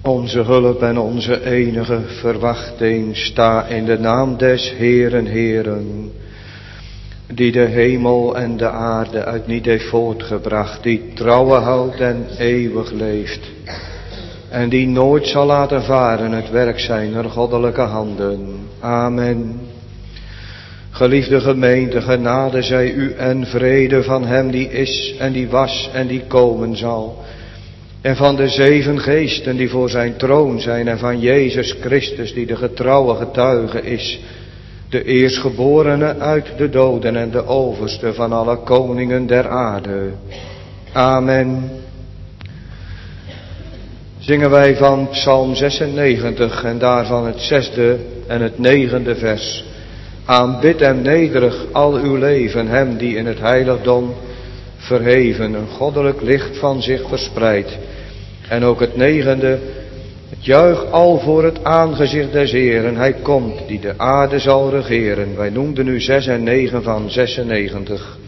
Onze hulp en onze enige verwachting sta in de naam des Heeren, Heeren, die de hemel en de aarde uit niet heeft voortgebracht, die trouwe houdt en eeuwig leeft, en die nooit zal laten varen het werk zijner goddelijke handen. Amen. Geliefde gemeente, genade zij u en vrede van hem die is en die was en die komen zal, en van de 7 geesten die voor zijn troon zijn, en van Jezus Christus die de getrouwe getuige is, de eerstgeborene uit de doden en de overste van alle koningen der aarde. Amen. Zingen wij van Psalm 96 en daarvan het 6e en het 9e vers. Aanbid en nederig al uw leven hem die in het heiligdom verheven een goddelijk licht van zich verspreidt. En ook het 9e, het juich al voor het aangezicht des Heeren, hij komt die de aarde zal regeren. Wij noemden nu 6 en 9 van 96.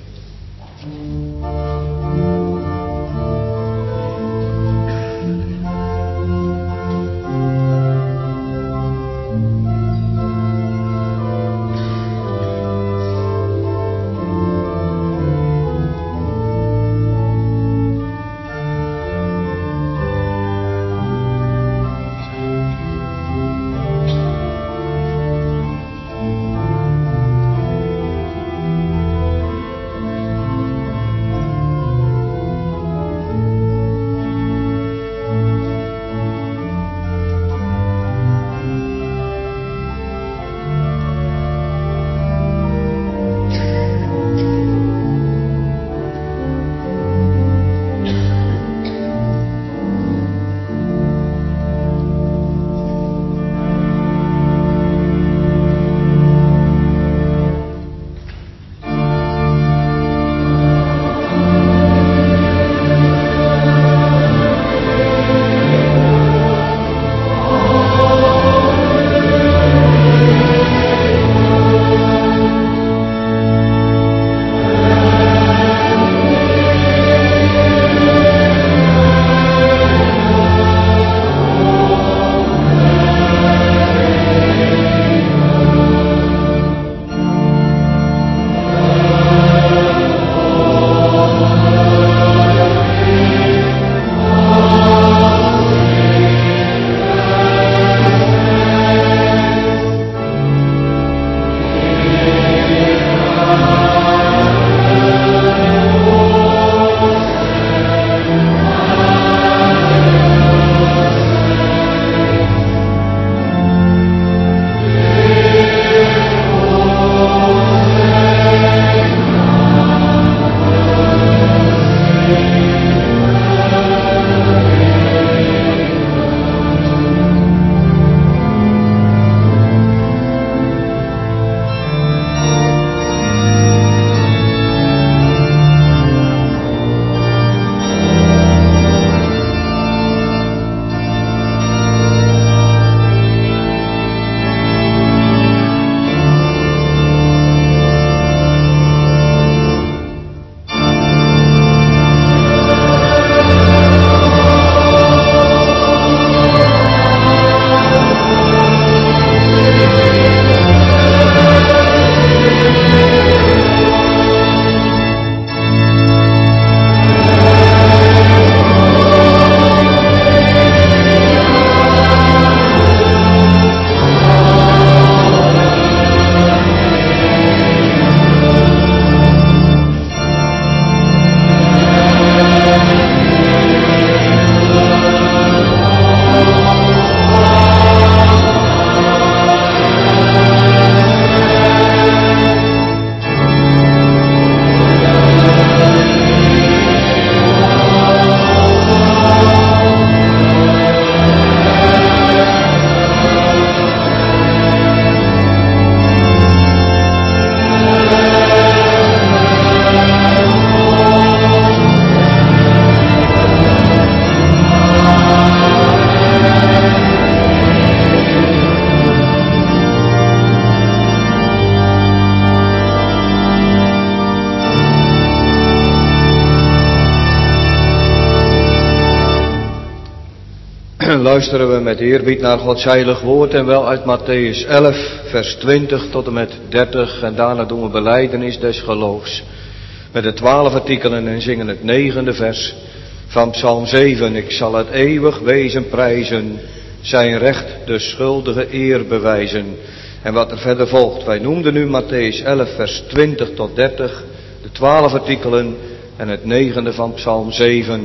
luisteren we met eerbied naar Gods heilig woord en wel uit Mattheüs 11, vers 20 tot en met 30. En daarna doen we belijdenis des geloofs met de 12 artikelen en zingen het 9e vers van Psalm 7. Ik zal het eeuwig wezen prijzen, zijn recht de schuldige eer bewijzen. En wat er verder volgt, wij noemden nu Mattheüs 11, vers 20 tot 30, de 12 artikelen en het 9e van Psalm 7.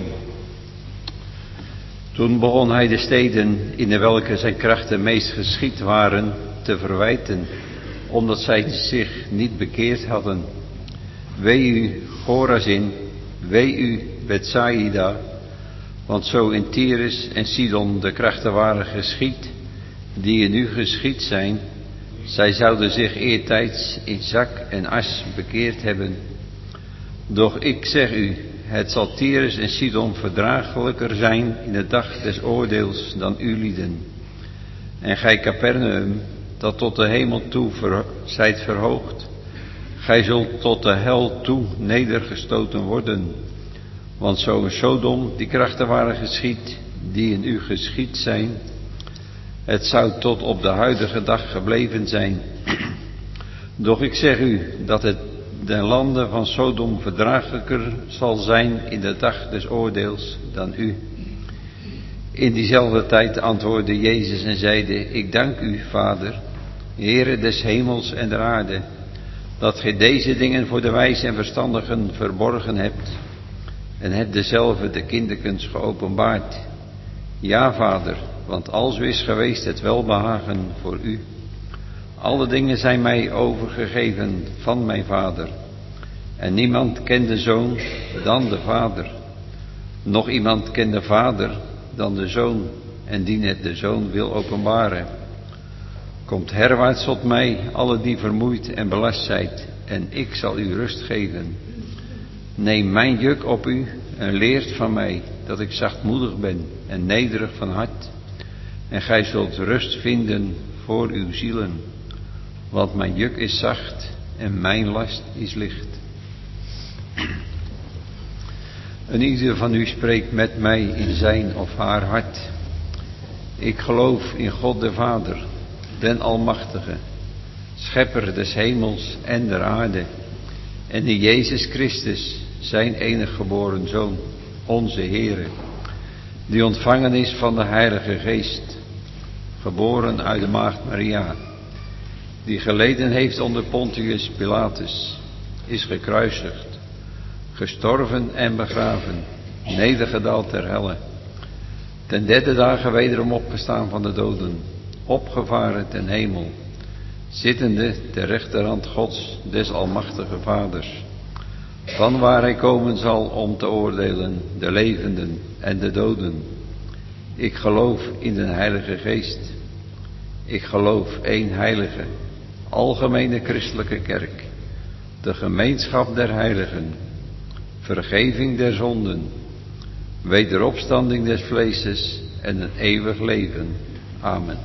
Toen begon hij de steden in de welke zijn krachten meest geschied waren te verwijten, omdat zij zich niet bekeerd hadden. Wee u, Chorazin, wee u, Bethsaida, want zo in Tyrus en Sidon de krachten waren geschied, die in u geschied zijn, zij zouden zich eertijds in zak en as bekeerd hebben. Doch ik zeg u, het zal Tyrus en Sidon verdraaglijker zijn in de dag des oordeels dan u lieden. En gij Capernaum, dat tot de hemel toe zijt verhoogd, gij zult tot de hel toe nedergestoten worden. Want zo in Sodom die krachten waren geschied, die in u geschied zijn, het zou tot op de huidige dag gebleven zijn. Doch ik zeg u dat het den landen van Sodom verdraaglijker zal zijn in de dag des oordeels dan u. In diezelfde tijd antwoordde Jezus en zeide, ik dank u, Vader, Heere des hemels en der aarde, dat gij deze dingen voor de wijzen en verstandigen verborgen hebt en hebt dezelfde de kinderkens geopenbaard. Ja, Vader, want alzo is geweest het welbehagen voor u. Alle dingen zijn mij overgegeven van mijn Vader. En niemand kent de Zoon dan de Vader. Nog iemand kent de Vader dan de Zoon, en die net de Zoon wil openbaren. Komt herwaarts tot mij, alle die vermoeid en belast zijt, en ik zal u rust geven. Neem mijn juk op u en leert van mij, dat ik zachtmoedig ben en nederig van hart. En gij zult rust vinden voor uw zielen. Want mijn juk is zacht en mijn last is licht. En ieder van u spreekt met mij in zijn of haar hart. Ik geloof in God de Vader, den Almachtige, Schepper des hemels en der aarde, en in Jezus Christus, zijn enige geboren Zoon, onze Heere, die ontvangen is van de Heilige Geest, geboren uit de maagd Maria, die geleden heeft onder Pontius Pilatus, is gekruisigd, gestorven en begraven, nedergedaald ter helle, ten derde dagen wederom opgestaan van de doden, opgevaren ten hemel, zittende ter rechterhand Gods des Almachtige Vaders, van waar hij komen zal om te oordelen de levenden en de doden. Ik geloof in de Heilige Geest. Ik geloof één heilige, algemene christelijke kerk, de gemeenschap der heiligen, vergeving der zonden, wederopstanding des vleeses en een eeuwig leven. Amen.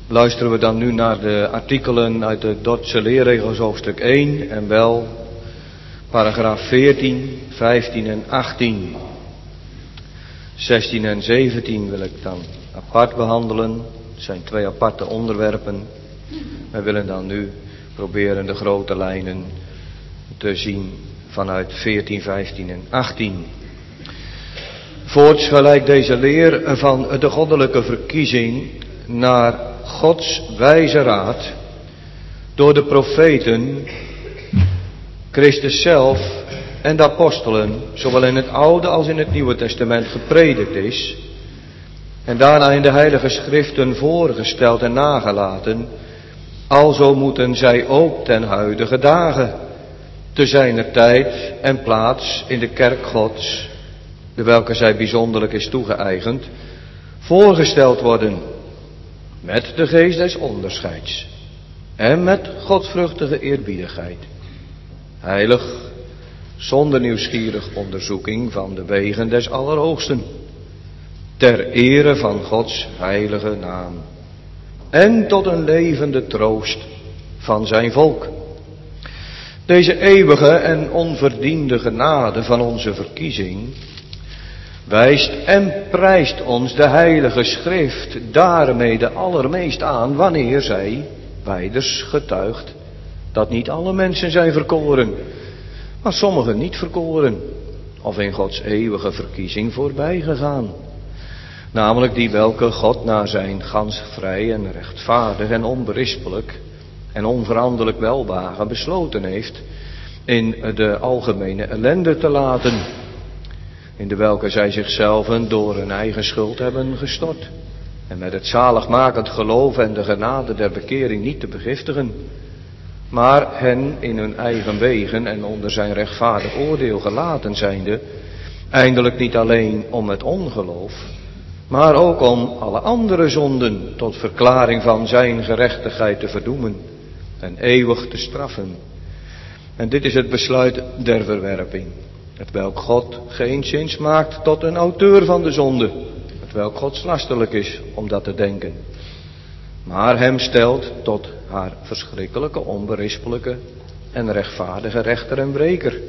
luisteren we dan nu naar de artikelen uit de Dordtse leerregels hoofdstuk 1 en wel paragraaf 14, 15 en 18. 16 en 17 wil ik dan apart behandelen. Het zijn 2 aparte onderwerpen. We willen dan nu proberen de grote lijnen te zien vanuit 14, 15 en 18. Voorts gelijk deze leer van de goddelijke verkiezing naar Gods wijze raad door de profeten, Christus zelf en de apostelen, zowel in het Oude als in het Nieuwe Testament gepredikt is en daarna in de heilige schriften voorgesteld en nagelaten, alzo moeten zij ook ten huidige dagen te zijner tijd en plaats in de kerk Gods, de welke zij bijzonderlijk is toegeëigend, voorgesteld worden met de geest des onderscheids en met godvruchtige eerbiedigheid, heilig, zonder nieuwsgierig onderzoeking van de wegen des Allerhoogsten, ter ere van Gods heilige naam en tot een levende troost van zijn volk. Deze eeuwige en onverdiende genade van onze verkiezing wijst en prijst ons de heilige schrift daarmee de allermeest aan wanneer zij wijders getuigt dat niet alle mensen zijn verkoren, maar sommigen niet verkoren of in Gods eeuwige verkiezing voorbij gegaan. Namelijk die welke God naar zijn gans vrij en rechtvaardig en onberispelijk en onveranderlijk welbehagen besloten heeft in de algemene ellende te laten, in de welke zij zichzelf door hun eigen schuld hebben gestort en met het zaligmakend geloof en de genade der bekering niet te begiftigen, maar hen in hun eigen wegen en onder zijn rechtvaardig oordeel gelaten zijnde, eindelijk niet alleen om het ongeloof, maar ook om alle andere zonden tot verklaring van zijn gerechtigheid te verdoemen en eeuwig te straffen. En dit is het besluit der verwerping, het welk God geenszins maakt tot een auteur van de zonde, het welk godslasterlijk is om dat te denken, maar hem stelt tot haar verschrikkelijke, onberispelijke en rechtvaardige rechter en wreker.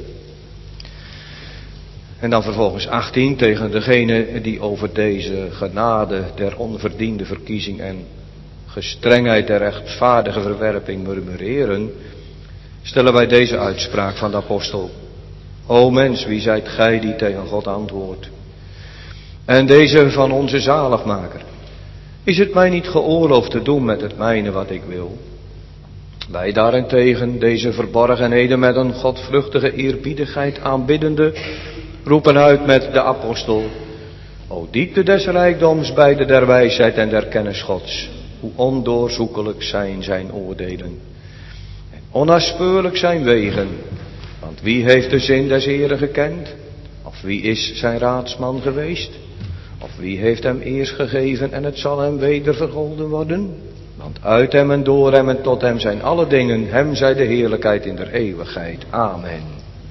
En dan vervolgens 18 tegen degene die over deze genade der onverdiende verkiezing en gestrengheid der rechtvaardige verwerping murmureren, stellen wij deze uitspraak van de apostel: O mens, wie zijt gij die tegen God antwoordt? En deze van onze zaligmaker: is het mij niet geoorloofd te doen met het mijne wat ik wil? Wij daarentegen, deze verborgenheden met een godvruchtige eerbiedigheid aanbiddende, roepen uit met de apostel: O diepte des rijkdoms, beide der wijsheid en der kennis Gods, hoe ondoorzoekelijk zijn zijn oordelen en onnaspeurlijk zijn wegen. Want wie heeft de zin des Heeren gekend? Of wie is zijn raadsman geweest? Of wie heeft hem eerst gegeven en het zal hem weder vergolden worden? Want uit hem en door hem en tot hem zijn alle dingen, hem zij de heerlijkheid in der eeuwigheid. Amen.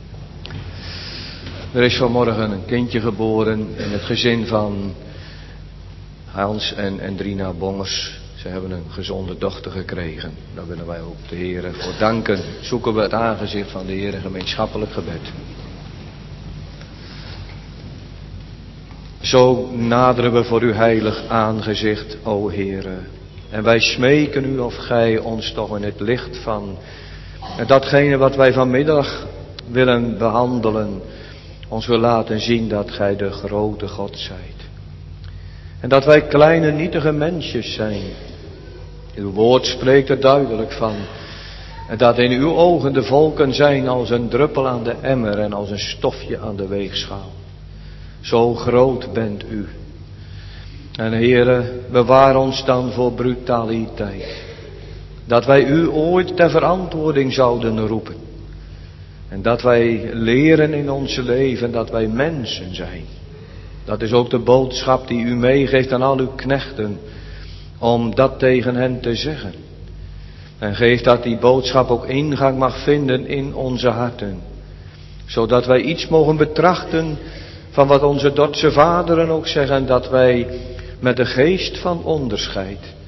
Er is vanmorgen een kindje geboren in het gezin van Hans en Drina Bongers. Ze hebben een gezonde dochter gekregen. Daar willen wij ook de Heere voor danken. Zoeken we het aangezicht van de Heere gemeenschappelijk gebed. Zo naderen we voor uw heilig aangezicht, o Heere. En wij smeken u of gij ons toch in het licht van datgene wat wij vanmiddag willen behandelen, ons wil laten zien dat gij de grote God zijt. En dat wij kleine nietige mensjes zijn. Uw woord spreekt er duidelijk van. En dat in uw ogen de volken zijn als een druppel aan de emmer en als een stofje aan de weegschaal. Zo groot bent u. En Heere, bewaar ons dan voor brutaliteit. Dat wij u ooit ter verantwoording zouden roepen. En dat wij leren in ons leven dat wij mensen zijn. Dat is ook de boodschap die u meegeeft aan al uw knechten, om dat tegen hen te zeggen. En geef dat die boodschap ook ingang mag vinden in onze harten. Zodat wij iets mogen betrachten van wat onze Dordtse vaderen ook zeggen, dat wij met de geest van onderscheid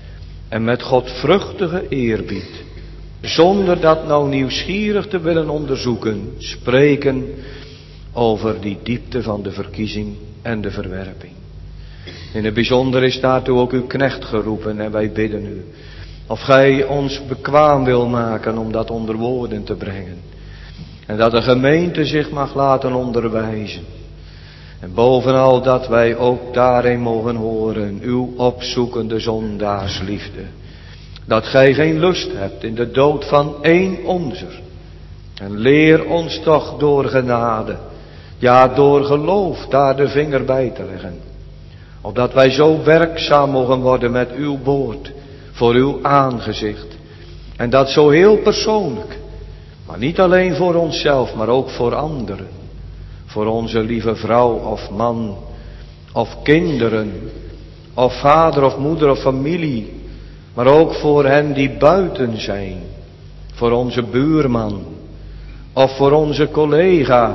en met godvruchtige eerbied, zonder dat nou nieuwsgierig te willen onderzoeken, spreken over die diepte van de verkiezing en de verwerping. In het bijzonder is daartoe ook uw knecht geroepen en wij bidden u, of gij ons bekwaam wil maken om dat onder woorden te brengen. En dat de gemeente zich mag laten onderwijzen. En bovenal dat wij ook daarin mogen horen uw opzoekende zondaarsliefde. Dat gij geen lust hebt in de dood van één onzer. En leer ons toch door genade, ja door geloof daar de vinger bij te leggen. Opdat wij zo werkzaam mogen worden met uw woord voor uw aangezicht. En dat zo heel persoonlijk. Maar niet alleen voor onszelf, maar ook voor anderen. Voor onze lieve vrouw of man, of kinderen, of vader of moeder of familie. Maar ook voor hen die buiten zijn. Voor onze buurman, of voor onze collega.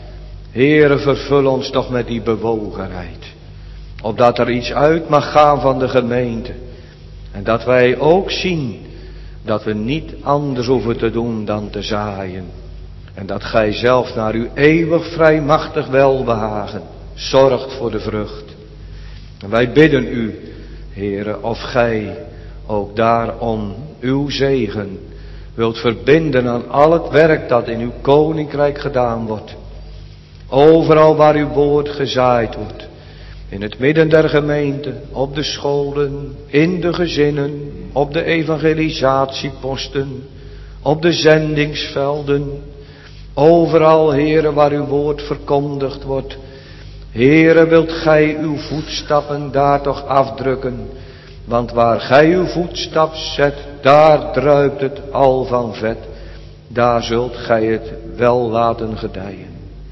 Heere, vervul ons toch met die bewogenheid. Opdat er iets uit mag gaan van de gemeente. En dat wij ook zien dat we niet anders hoeven te doen dan te zaaien. En dat gij zelf naar uw eeuwig vrijmachtig welbehagen zorgt voor de vrucht. En wij bidden u, Heere, of gij ook daarom uw zegen wilt verbinden aan al het werk dat in uw koninkrijk gedaan wordt. Overal waar uw woord gezaaid wordt. In het midden der gemeente, op de scholen, in de gezinnen, op de evangelisatieposten, op de zendingsvelden. Overal, Heere, waar uw woord verkondigd wordt. Heere, wilt gij uw voetstappen daar toch afdrukken. Want waar gij uw voetstap zet, daar druipt het al van vet. Daar zult gij het wel laten gedijen.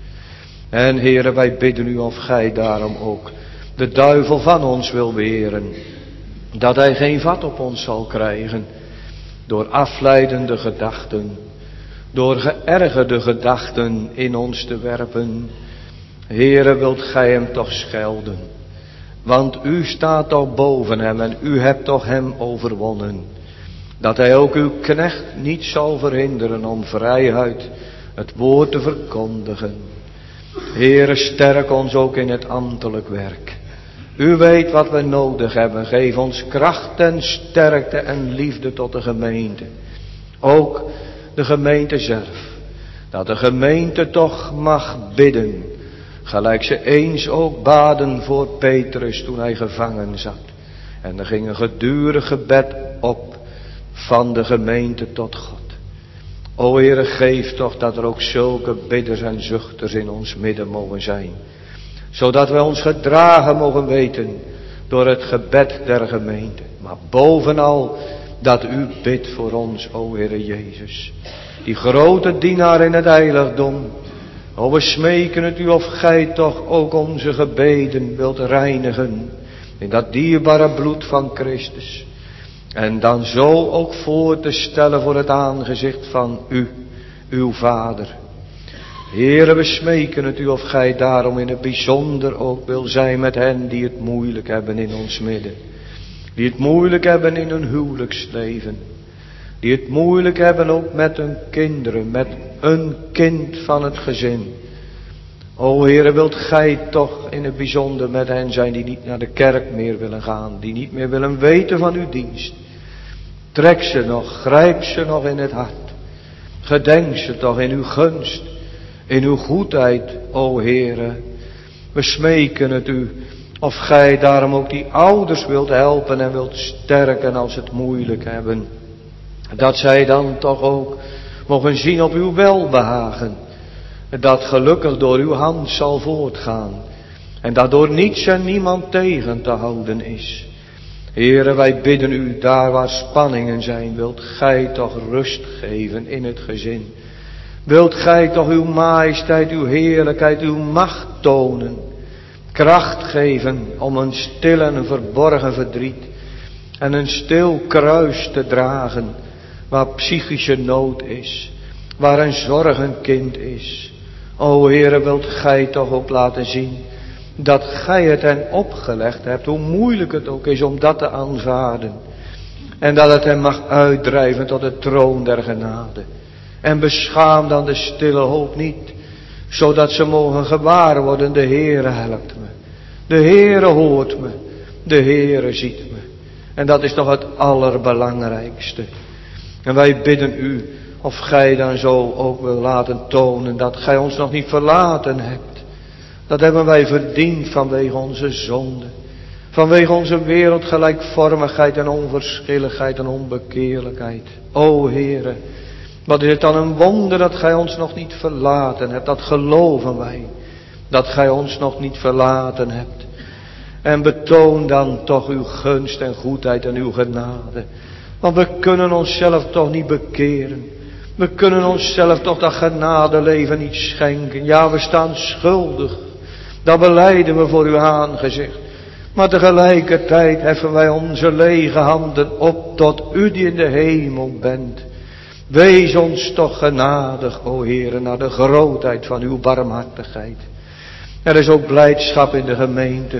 En Heere, wij bidden u of gij daarom ook de duivel van ons wil weren. Dat hij geen vat op ons zal krijgen. Door afleidende gedachten. Door geërgerde gedachten in ons te werpen. Heere, wilt gij hem toch schelden. Want u staat toch boven hem en u hebt toch hem overwonnen. Dat hij ook uw knecht niet zal verhinderen om vrijuit het woord te verkondigen. Heere, sterk ons ook in het ambtelijk werk. U weet wat we nodig hebben. Geef ons kracht en sterkte en liefde tot de gemeente. Ook de gemeente zelf. Dat de gemeente toch mag bidden. Gelijk ze eens ook baden voor Petrus toen hij gevangen zat. En er ging een gedurig gebed op van de gemeente tot God. O Heere, geef toch dat er ook zulke bidders en zuchters in ons midden mogen zijn. Zodat wij ons gedragen mogen weten door het gebed der gemeente. Maar bovenal dat u bidt voor ons, o Heere Jezus. Die grote dienaar in het heiligdom. O, we smeken het u of gij toch ook onze gebeden wilt reinigen. In dat dierbare bloed van Christus. En dan zo ook voor te stellen voor het aangezicht van u, uw Vader. Heere, we smeken het u of gij daarom in het bijzonder ook wil zijn met hen die het moeilijk hebben in ons midden. Die het moeilijk hebben in hun huwelijksleven. Die het moeilijk hebben ook met hun kinderen, met een kind van het gezin. O Heere, wilt gij toch in het bijzonder met hen zijn die niet naar de kerk meer willen gaan. Die niet meer willen weten van uw dienst. Trek ze nog, grijp ze nog in het hart. Gedenk ze toch in uw gunst, in uw goedheid, o Heere. We smeken het u, of gij daarom ook die ouders wilt helpen en wilt sterken als het moeilijk hebben. Dat zij dan toch ook mogen zien op uw welbehagen. Dat gelukkig door uw hand zal voortgaan. En dat door niets en niemand tegen te houden is. Heere, wij bidden u, daar waar spanningen zijn, wilt gij toch rust geven in het gezin. Wilt gij toch uw majesteit, uw heerlijkheid, uw macht tonen. Kracht geven om een stil en een verborgen verdriet. En een stil kruis te dragen, waar psychische nood is. Waar een zorgend kind is. O Heere, wilt gij toch ook laten zien dat gij het hen opgelegd hebt, hoe moeilijk het ook is om dat te aanvaarden. En dat het hen mag uitdrijven tot de troon der genade. En beschaam dan de stille hoop niet, zodat ze mogen gewaar worden, de Heere helpt me. De Heere hoort me. De Heere ziet me. En dat is toch het allerbelangrijkste. En wij bidden u, of gij dan zo ook wil laten tonen, dat gij ons nog niet verlaten hebt. Dat hebben wij verdiend vanwege onze zonde. Vanwege onze wereldgelijkvormigheid en onverschilligheid en onbekeerlijkheid. O Heere, wat is het dan een wonder dat gij ons nog niet verlaten hebt. Dat geloven wij. Dat gij ons nog niet verlaten hebt. En betoon dan toch uw gunst en goedheid en uw genade. Want we kunnen onszelf toch niet bekeren. We kunnen onszelf toch dat genadeleven niet schenken. Ja, we staan schuldig. Dat belijden we voor uw aangezicht. Maar tegelijkertijd heffen wij onze lege handen op tot u die in de hemel bent. Wees ons toch genadig, o Heere, naar de grootheid van uw barmhartigheid. Er is ook blijdschap in de gemeente.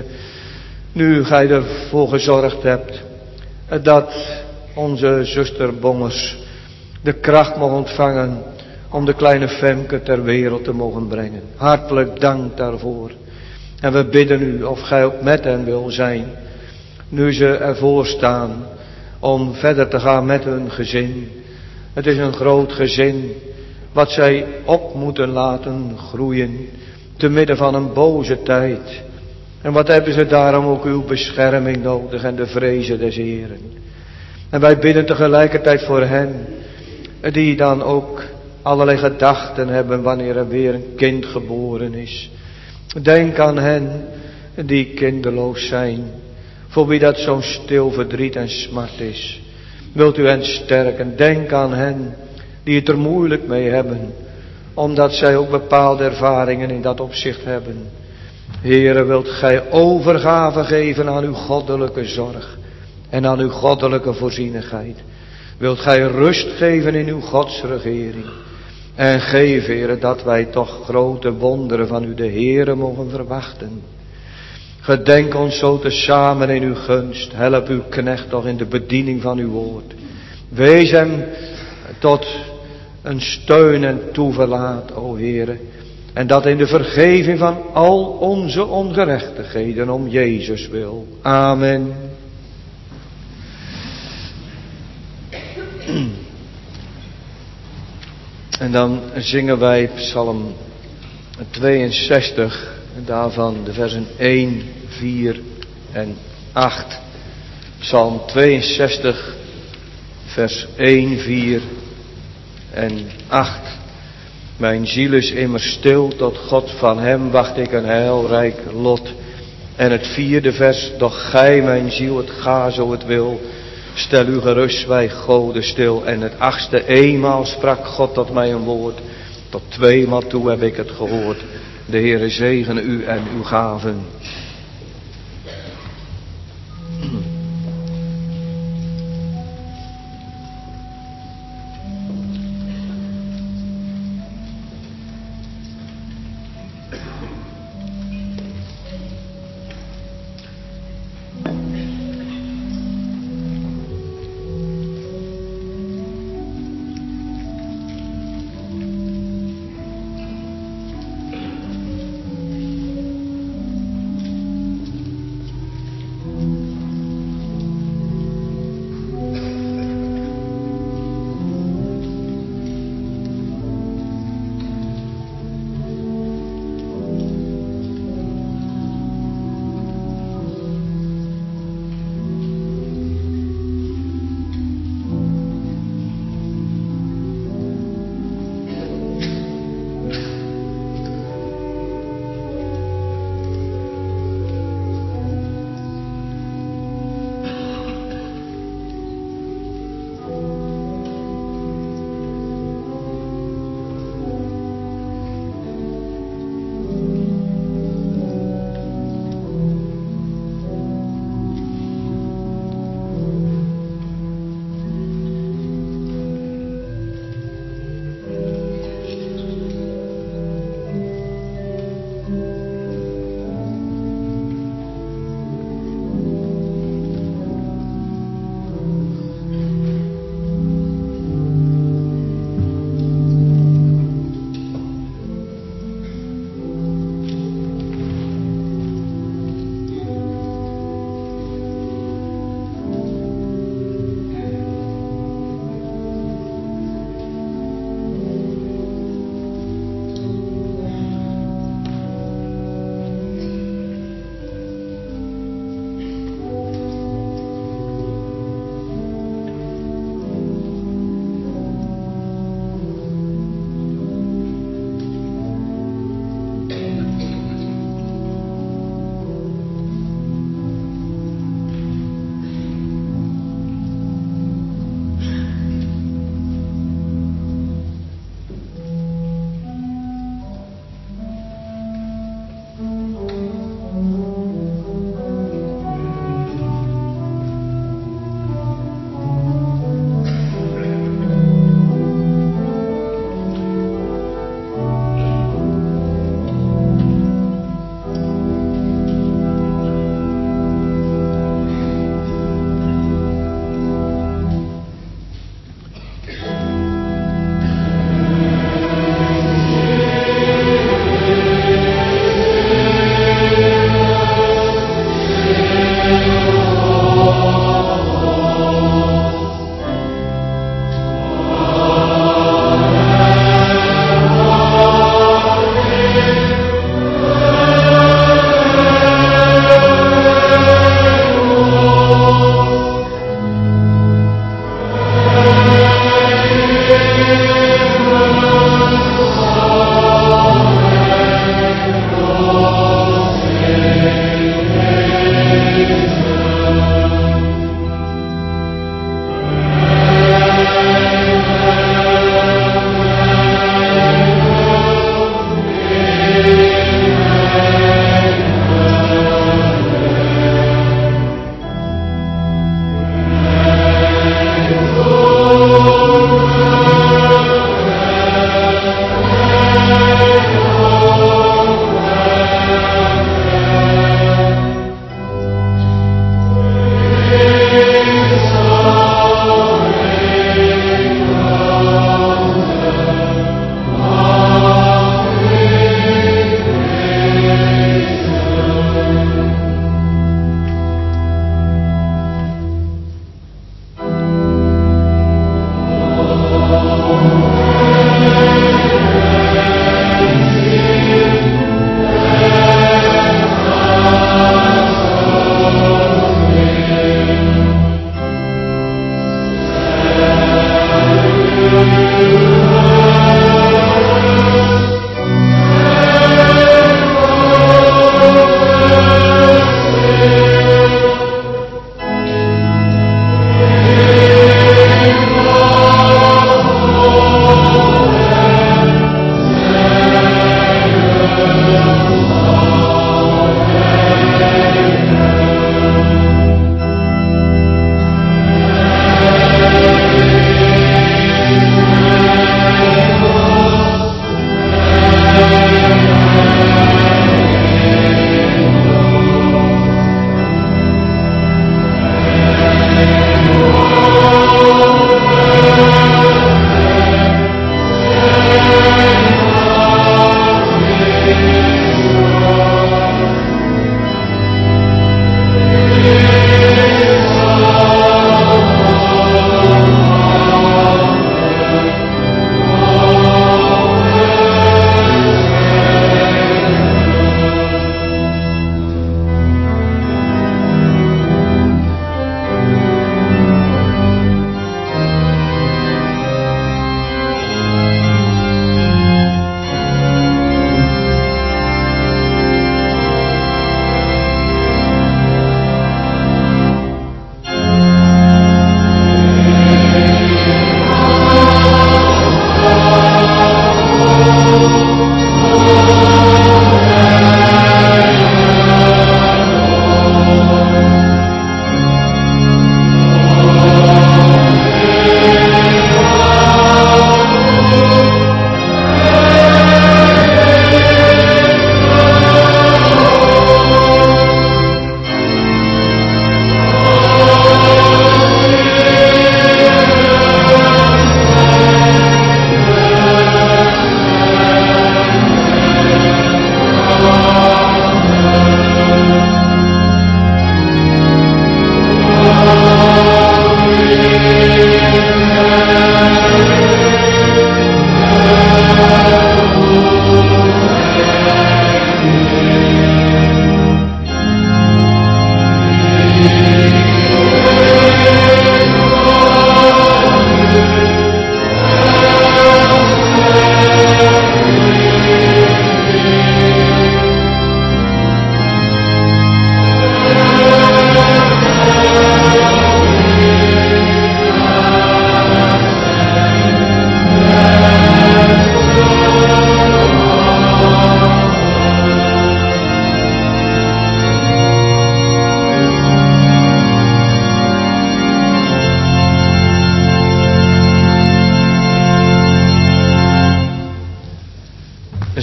Nu gij ervoor gezorgd hebt dat onze zuster Bongers de kracht mogen ontvangen om de kleine Femke ter wereld te mogen brengen. Hartelijk dank daarvoor. En we bidden u of gij ook met hen wil zijn, nu ze ervoor staan om verder te gaan met hun gezin. Het is een groot gezin wat zij op moeten laten groeien te midden van een boze tijd. En wat hebben ze daarom ook uw bescherming nodig en de vrezen des Heeren. En wij bidden tegelijkertijd voor hen die dan ook allerlei gedachten hebben wanneer er weer een kind geboren is. Denk aan hen die kinderloos zijn, voor wie dat zo'n stil verdriet en smart is. Wilt u hen sterken? Denk aan hen die het er moeilijk mee hebben, omdat zij ook bepaalde ervaringen in dat opzicht hebben. Heere, wilt gij overgave geven aan uw goddelijke zorg en aan uw goddelijke voorzienigheid. Wilt gij rust geven in uw godsregering. En geef, Heere, dat wij toch grote wonderen van u de Heere mogen verwachten. Gedenk ons zo tezamen in uw gunst. Help uw knecht toch in de bediening van uw woord. Wees hem tot een steun en toeverlaat, o Heere. En dat in de vergeving van al onze ongerechtigheden om Jezus wil. Amen. En dan zingen wij Psalm 62, daarvan de versen 1, 4 en 8. Psalm 62, vers 1, 4 en 8. Mijn ziel is immers stil, tot God van hem wacht ik een heilrijk lot. En het 4e vers, doch gij mijn ziel, het ga zo het wil. Stel u gerust, wij goden stil. En het 8e, eenmaal sprak God tot mij een woord. Tot 2maal toe heb ik het gehoord. De Heere zegene u en uw gaven.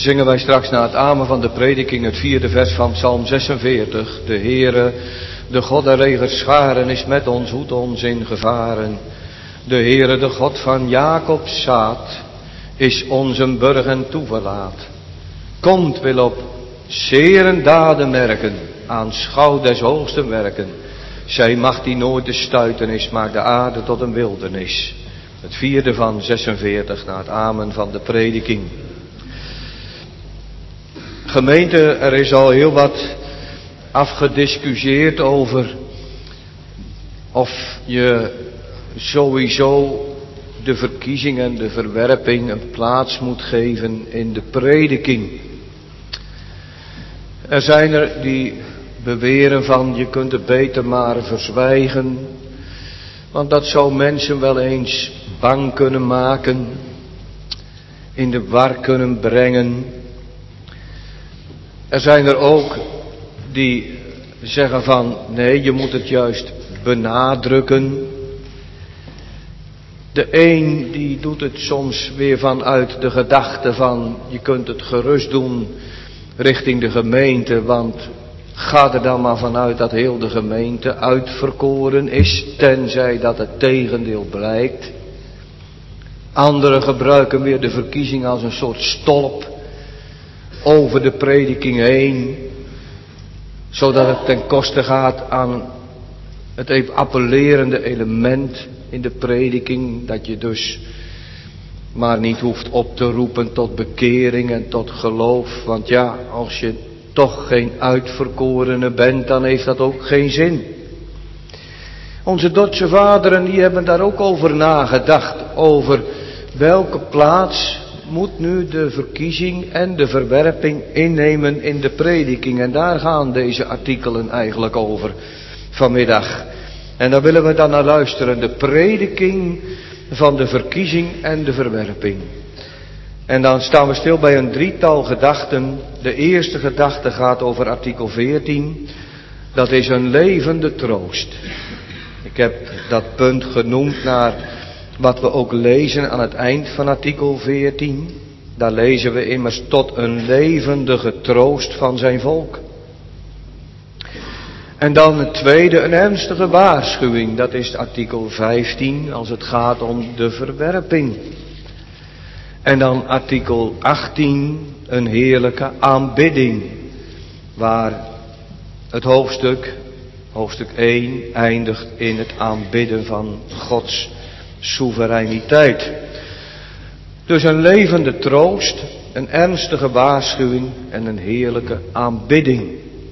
zingen wij straks na het amen van de prediking het 4e vers van Psalm 46. De Heere, de God der legerscharen, is met ons, hoedt ons in gevaren. De Heere, de God van Jacobs zaad, is ons een burg en toeverlaat. Komt, wil op zeren daden merken, aanschouw des hoogsten werken. Zij macht die nooit te stuiten is, maakt de aarde tot een wildernis. Het 4e van 46 na het amen van de prediking. Gemeente, er is al heel wat afgediscussieerd over of je sowieso de verkiezing en de verwerping een plaats moet geven in de prediking. Er zijn er die beweren van je kunt het beter maar verzwijgen, want dat zou mensen wel eens bang kunnen maken, in de war kunnen brengen. Er zijn er ook die zeggen van nee, je moet het juist benadrukken. De een die doet het soms weer vanuit de gedachte van je kunt het gerust doen richting de gemeente, want ga er dan maar vanuit dat heel de gemeente uitverkoren is, tenzij dat het tegendeel blijkt. Anderen gebruiken weer de verkiezing als een soort stolp over de prediking heen, zodat het ten koste gaat aan het appellerende element in de prediking, dat je dus maar niet hoeft op te roepen tot bekering en tot geloof, want ja, als je toch geen uitverkorene bent, dan heeft dat ook geen zin. Onze Duitse vaderen die hebben daar ook over nagedacht, over welke plaats moet nu de verkiezing en de verwerping innemen in de prediking. En daar gaan deze artikelen eigenlijk over vanmiddag. En daar willen we dan naar luisteren, de prediking van de verkiezing en de verwerping. En dan staan we stil bij een drietal gedachten. De eerste gedachte gaat over artikel 14. Dat is een levende troost. Ik heb dat punt genoemd naar wat we ook lezen aan het eind van artikel 14. Daar lezen we immers tot een levendige troost van zijn volk. En dan het tweede, een ernstige waarschuwing. Dat is artikel 15 als het gaat om de verwerping. En dan artikel 18, een heerlijke aanbidding. Waar het hoofdstuk 1, eindigt in het aanbidden van Gods soevereiniteit. Dus een levende troost, een ernstige waarschuwing en een heerlijke aanbidding.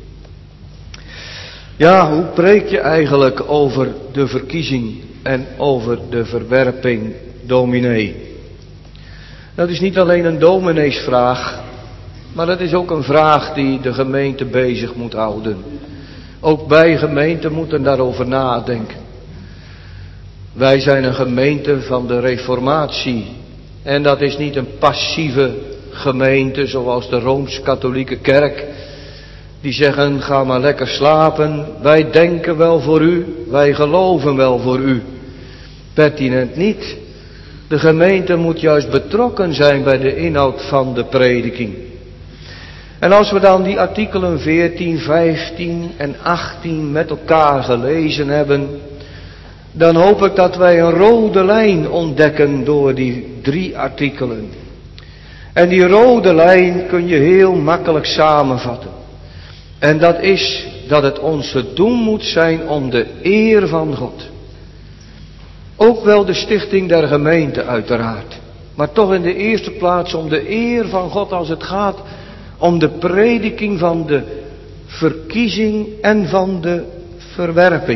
Ja, hoe preek je eigenlijk over de verkiezing en over de verwerping, dominee? Dat is niet alleen een domineesvraag, maar dat is ook een vraag die de gemeente bezig moet houden. Ook wij gemeenten moeten daarover nadenken. Wij zijn een gemeente van de Reformatie. En dat is niet een passieve gemeente zoals de Rooms-Katholieke Kerk. Die zeggen, ga maar lekker slapen. Wij denken wel voor u. Wij geloven wel voor u. Pertinent niet. De gemeente moet juist betrokken zijn bij de inhoud van de prediking. En als we dan die artikelen 14, 15 en 18 met elkaar gelezen hebben, dan hoop ik dat wij een rode lijn ontdekken door die 3 artikelen. En die rode lijn kun je heel makkelijk samenvatten. En dat is dat het onze doel moet zijn om de eer van God. Ook wel de stichting der gemeente uiteraard. Maar toch in de eerste plaats om de eer van God als het gaat om de prediking van de verkiezing en van de verwerping.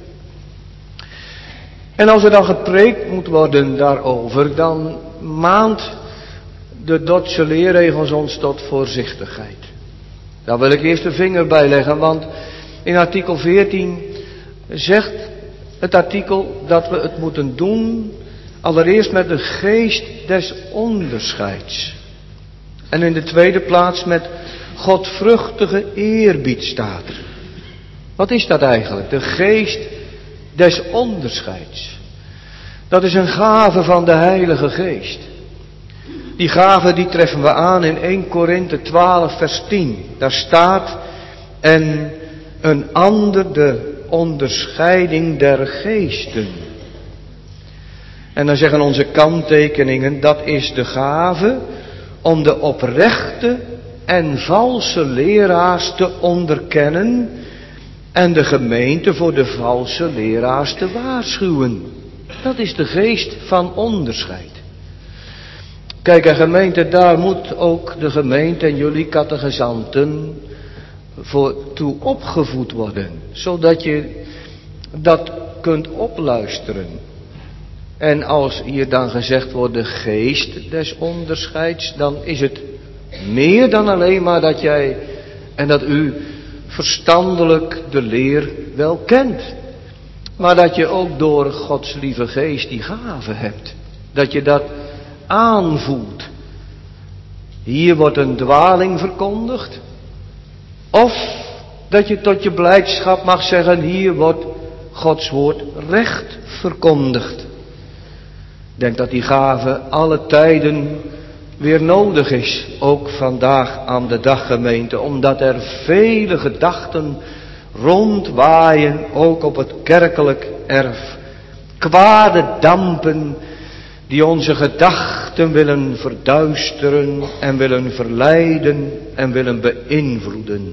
En als er dan gepreekt moet worden daarover, dan maant de Duitse leerregels ons tot voorzichtigheid. Daar wil ik eerst de vinger bij leggen, want in artikel 14 zegt het artikel dat we het moeten doen allereerst met de geest des onderscheids. En in de tweede plaats met godvruchtige eerbied staat er. Wat is dat eigenlijk? De geest des onderscheids. Dat is een gave van de Heilige Geest. Die gave die treffen we aan in 1 Korinthe 12 vers 10. Daar staat, en een ander de onderscheiding der geesten. En dan zeggen onze kanttekeningen, dat is de gave om de oprechte en valse leraars te onderkennen en de gemeente voor de valse leraars te waarschuwen. Dat is de geest van onderscheid. Kijk, een gemeente, daar moet ook de gemeente en jullie catechizanten voor toe opgevoed worden. Zodat je dat kunt opluisteren. En als hier dan gezegd wordt de geest des onderscheids, dan is het meer dan alleen maar dat jij en dat u verstandelijk de leer wel kent. Maar dat je ook door Gods lieve geest die gave hebt. Dat je dat aanvoelt. Hier wordt een dwaling verkondigd. Of dat je tot je blijdschap mag zeggen, hier wordt Gods woord recht verkondigd. Ik denk dat die gave alle tijden weer nodig is. Ook vandaag aan de dag, gemeente. Omdat er vele gedachten rondwaaien, ook op het kerkelijk erf. Kwade dampen die onze gedachten willen verduisteren en willen verleiden en willen beïnvloeden.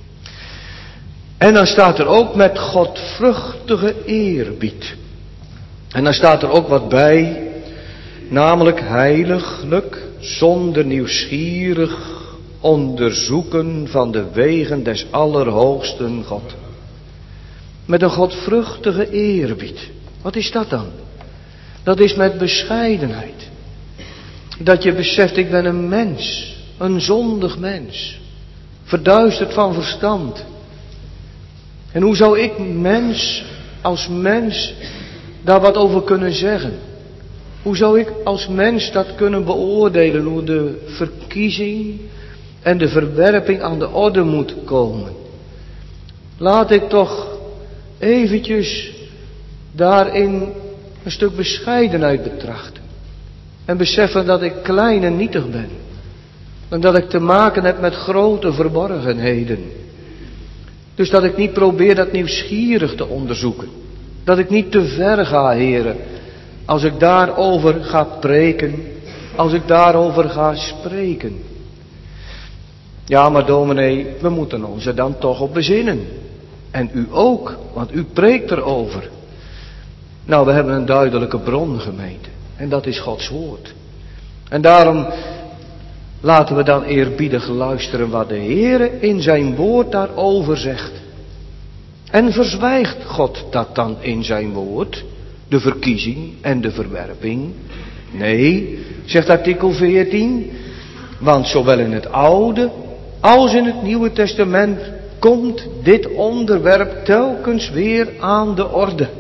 En dan staat er ook met godvruchtige eerbied. En dan staat er ook wat bij, namelijk heiliglijk, zonder nieuwsgierig onderzoeken van de wegen des Allerhoogsten God. Met een godvruchtige eerbied. Wat is dat dan? Dat is met bescheidenheid. Dat je beseft, ik ben een mens, een zondig mens, verduisterd van verstand. En hoe zou ik als mens daar wat over kunnen zeggen? Hoe zou ik als mens dat kunnen beoordelen, hoe de verkiezing en de verwerping aan de orde moet komen? Laat ik toch eventjes daarin een stuk bescheidenheid betrachten. En beseffen dat ik klein en nietig ben. En dat ik te maken heb met grote verborgenheden. Dus dat ik niet probeer dat nieuwsgierig te onderzoeken. Dat ik niet te ver ga, heren, als ik daarover ga preken, als ik daarover ga spreken. Ja, maar dominee, we moeten ons er dan toch op bezinnen. En u ook, want u preekt erover. Nou, we hebben een duidelijke bron, gemeente. En dat is Gods woord. En daarom laten we dan eerbiedig luisteren wat de Heere in zijn woord daarover zegt. En verzwijgt God dat dan in zijn woord? De verkiezing en de verwerping? Nee, zegt artikel 14. Want zowel in het Oude als in het Nieuwe Testament komt dit onderwerp telkens weer aan de orde.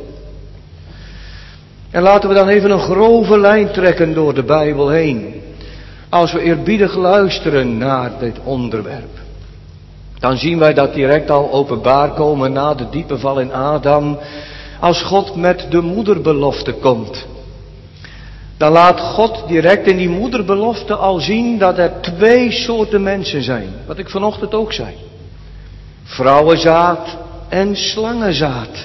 En laten we dan even een grove lijn trekken door de Bijbel heen. Als we eerbiedig luisteren naar dit onderwerp, dan zien wij dat direct al openbaar komen na de diepe val in Adam. Als God met de moederbelofte komt, dan laat God direct in die moederbelofte al zien dat er 2 soorten mensen zijn. Wat ik vanochtend ook zei. Vrouwenzaad en slangenzaad.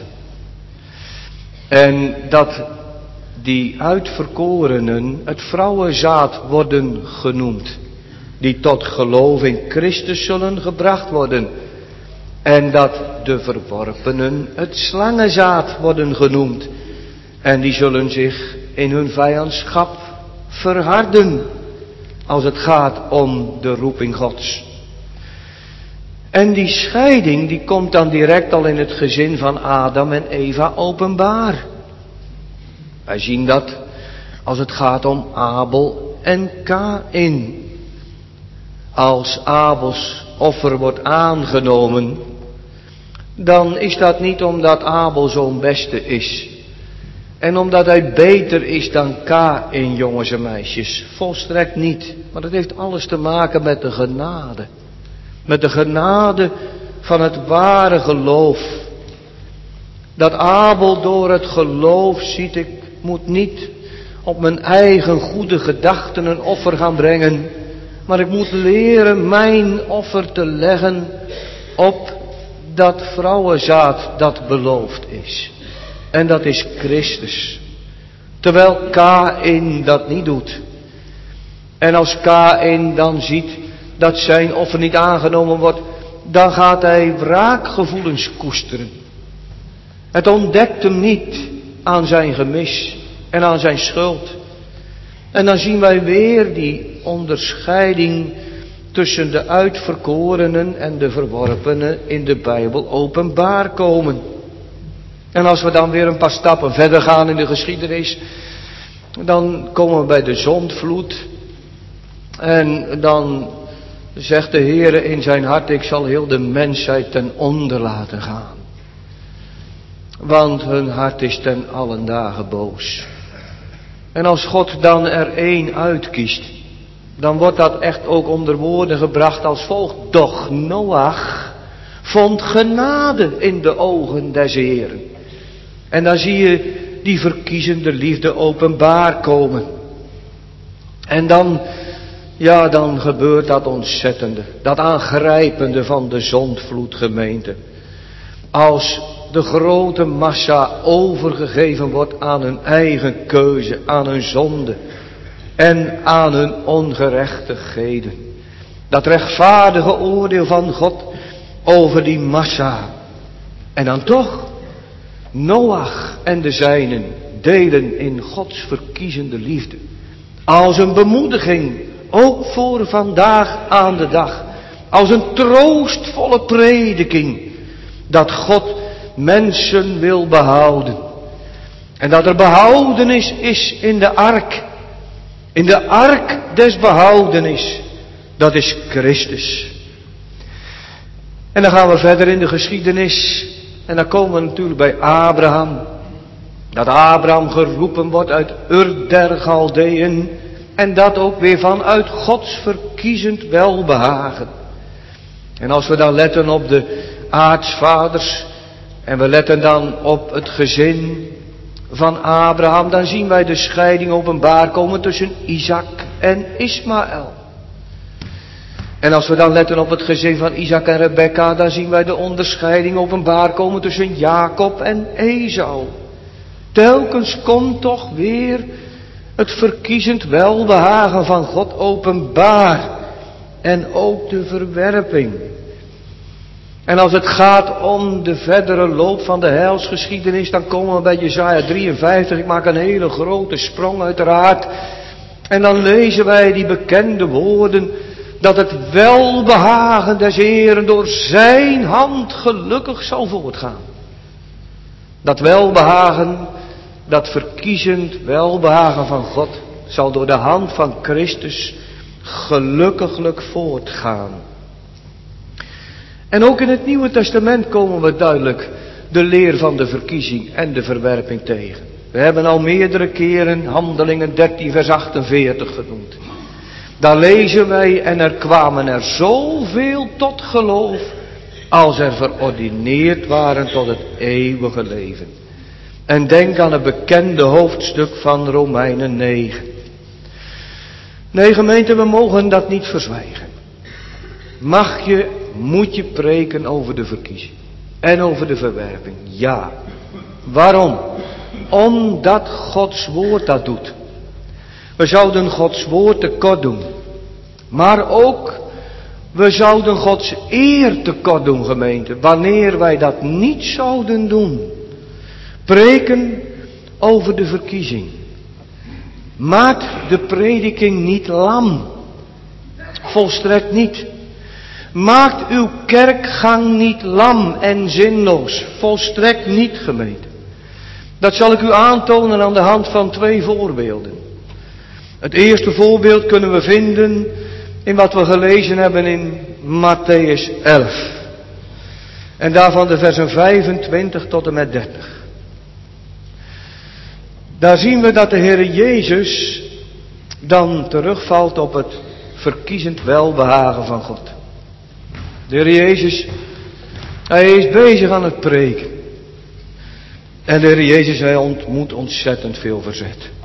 En dat die uitverkorenen het vrouwenzaad worden genoemd. Die tot geloof in Christus zullen gebracht worden. En dat de verworpenen het slangenzaad worden genoemd. En die zullen zich in hun vijandschap verharden. Als het gaat om de roeping Gods. En die scheiding die komt dan direct al in het gezin van Adam en Eva openbaar. Wij zien dat als het gaat om Abel en Kaïn. Als Abels offer wordt aangenomen, dan is dat niet omdat Abel zo'n beste is. En omdat hij beter is dan Kaïn, jongens en meisjes. Volstrekt niet. Maar dat heeft alles te maken met de genade. Met de genade van het ware geloof. Dat Abel door het geloof ziet, ik moet niet op mijn eigen goede gedachten een offer gaan brengen. Maar ik moet leren mijn offer te leggen op dat vrouwenzaad dat beloofd is. En dat is Christus. Terwijl Kaïn dat niet doet. En als Kaïn dan ziet dat zijn offer niet aangenomen wordt, dan gaat hij wraakgevoelens koesteren. Het ontdekt hem niet aan zijn gemis en aan zijn schuld. En dan zien wij weer die onderscheiding tussen de uitverkorenen en de verworpenen in de Bijbel openbaar komen. En als we dan weer een paar stappen verder gaan in de geschiedenis, dan komen we bij de zondvloed. En dan zegt de Heere in zijn hart, ik zal heel de mensheid ten onder laten gaan. Want hun hart is ten allen dagen boos. En als God dan er één uitkiest, dan wordt dat echt ook onder woorden gebracht als volgt. Doch Noach vond genade in de ogen des Heeren. En dan zie je die verkiezende liefde openbaar komen. En dan gebeurt dat ontzettende, dat aangrijpende van de zondvloedgemeente. Als de grote massa overgegeven wordt aan hun eigen keuze, aan hun zonde en aan hun ongerechtigheden. Dat rechtvaardige oordeel van God over die massa. En dan toch, Noach en de zijnen delen in Gods verkiezende liefde. Als een bemoediging, ook voor vandaag aan de dag. Als een troostvolle prediking, dat God mensen wil behouden. En dat er behoudenis is in de ark. In de ark des behoudenis. Dat is Christus. En dan gaan we verder in de geschiedenis. En dan komen we natuurlijk bij Abraham. Dat Abraham geroepen wordt uit Ur der Galdeën. En dat ook weer vanuit Gods verkiezend welbehagen. En als we dan letten op de aartsvaders. En we letten dan op het gezin van Abraham. Dan zien wij de scheiding openbaar komen tussen Isaac en Ismaël. En als we dan letten op het gezin van Isaac en Rebekka. Dan zien wij de onderscheiding openbaar komen tussen Jacob en Esau. Telkens komt toch weer het verkiezend welbehagen van God openbaar. En ook de verwerping. En als het gaat om de verdere loop van de heilsgeschiedenis, dan komen we bij Jesaja 53. Ik maak een hele grote sprong uiteraard. En dan lezen wij die bekende woorden, dat het welbehagen des Heeren door zijn hand gelukkig zal voortgaan. Dat welbehagen, dat verkiezend welbehagen van God, zal door de hand van Christus gelukkiglijk voortgaan. En ook in het Nieuwe Testament komen we duidelijk de leer van de verkiezing en de verwerping tegen. We hebben al meerdere keren Handelingen 13 vers 48 genoemd. Daar lezen wij, en er kwamen er zoveel tot geloof als er verordineerd waren tot het eeuwige leven. En denk aan het bekende hoofdstuk van Romeinen 9. Nee, gemeente, we mogen dat niet verzwijgen. Moet je preken over de verkiezing en over de verwerping? Ja. Waarom? Omdat Gods woord dat doet. We zouden Gods woord tekort doen. Maar ook, we zouden Gods eer tekort doen, gemeente, wanneer wij dat niet zouden doen. Preken over de verkiezing. Maakt de prediking niet lam. Volstrekt niet. Maakt uw kerkgang niet lam en zinloos. Volstrekt niet, gemeente. Dat zal ik u aantonen aan de hand van 2 voorbeelden. Het eerste voorbeeld kunnen we vinden in wat we gelezen hebben in Mattheüs 11. En daarvan de versen 25 tot en met 30. Daar zien we dat de Heer Jezus dan terugvalt op het verkiezend welbehagen van God. De Heer Jezus, hij is bezig aan het preken. En de Heer Jezus, hij ontmoet ontzettend veel verzet. We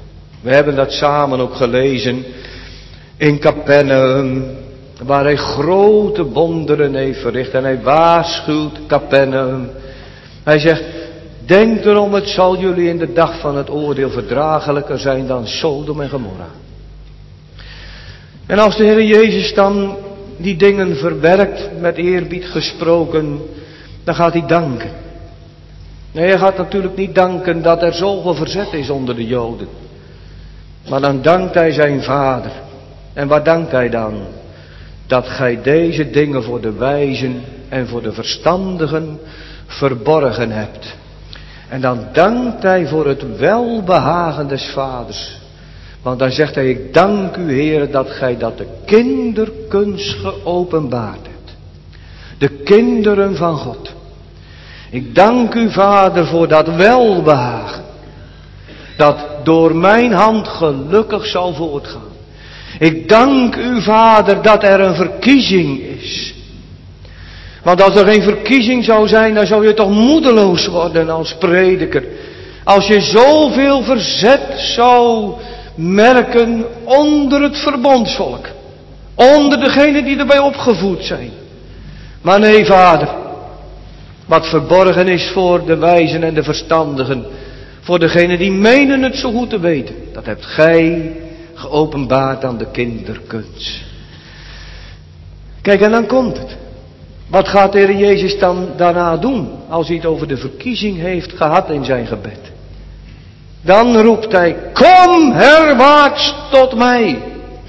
We hebben dat samen ook gelezen in Capernaum, waar hij grote wonderen heeft verricht. En hij waarschuwt Capernaum. Hij zegt, denk erom, het zal jullie in de dag van het oordeel verdraaglijker zijn dan Sodom en Gomorra. En als de Heer Jezus dan die dingen verwerkt, met eerbied gesproken, dan gaat hij danken. Nee, hij gaat natuurlijk niet danken dat er zoveel verzet is onder de Joden. Maar dan dankt hij zijn Vader. En waar dankt hij dan? Dat gij deze dingen voor de wijzen en voor de verstandigen verborgen hebt. En dan dankt hij voor het welbehagen des Vaders. Want dan zegt hij, ik dank u Heer dat gij dat de kinderkunst geopenbaard hebt. De kinderen van God. Ik dank u Vader voor dat welbehagen. Dat door mijn hand gelukkig zal voortgaan. Ik dank u Vader dat er een verkiezing is. Want als er geen verkiezing zou zijn, dan zou je toch moedeloos worden als prediker. Als je zoveel verzet zou merken onder het verbondsvolk. Onder degenen die erbij opgevoed zijn. Maar nee Vader, wat verborgen is voor de wijzen en de verstandigen, voor degenen die menen het zo goed te weten, dat hebt gij geopenbaard aan de kinderkunst. Kijk, en dan komt het. Wat gaat de Heer Jezus dan daarna doen, als hij het over de verkiezing heeft gehad in zijn gebed? Dan roept hij, kom herwaarts tot mij,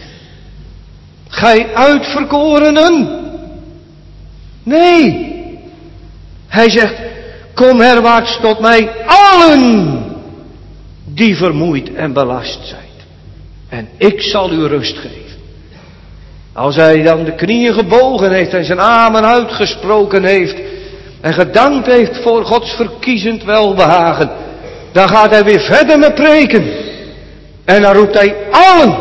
gij uitverkorenen. Nee, hij zegt, kom herwaarts tot mij allen die vermoeid en belast zijn. En ik zal u rust geven. Als hij dan de knieën gebogen heeft en zijn amen uitgesproken heeft en gedankt heeft voor Gods verkiezend welbehagen, dan gaat hij weer verder met preken. En dan roept hij allen.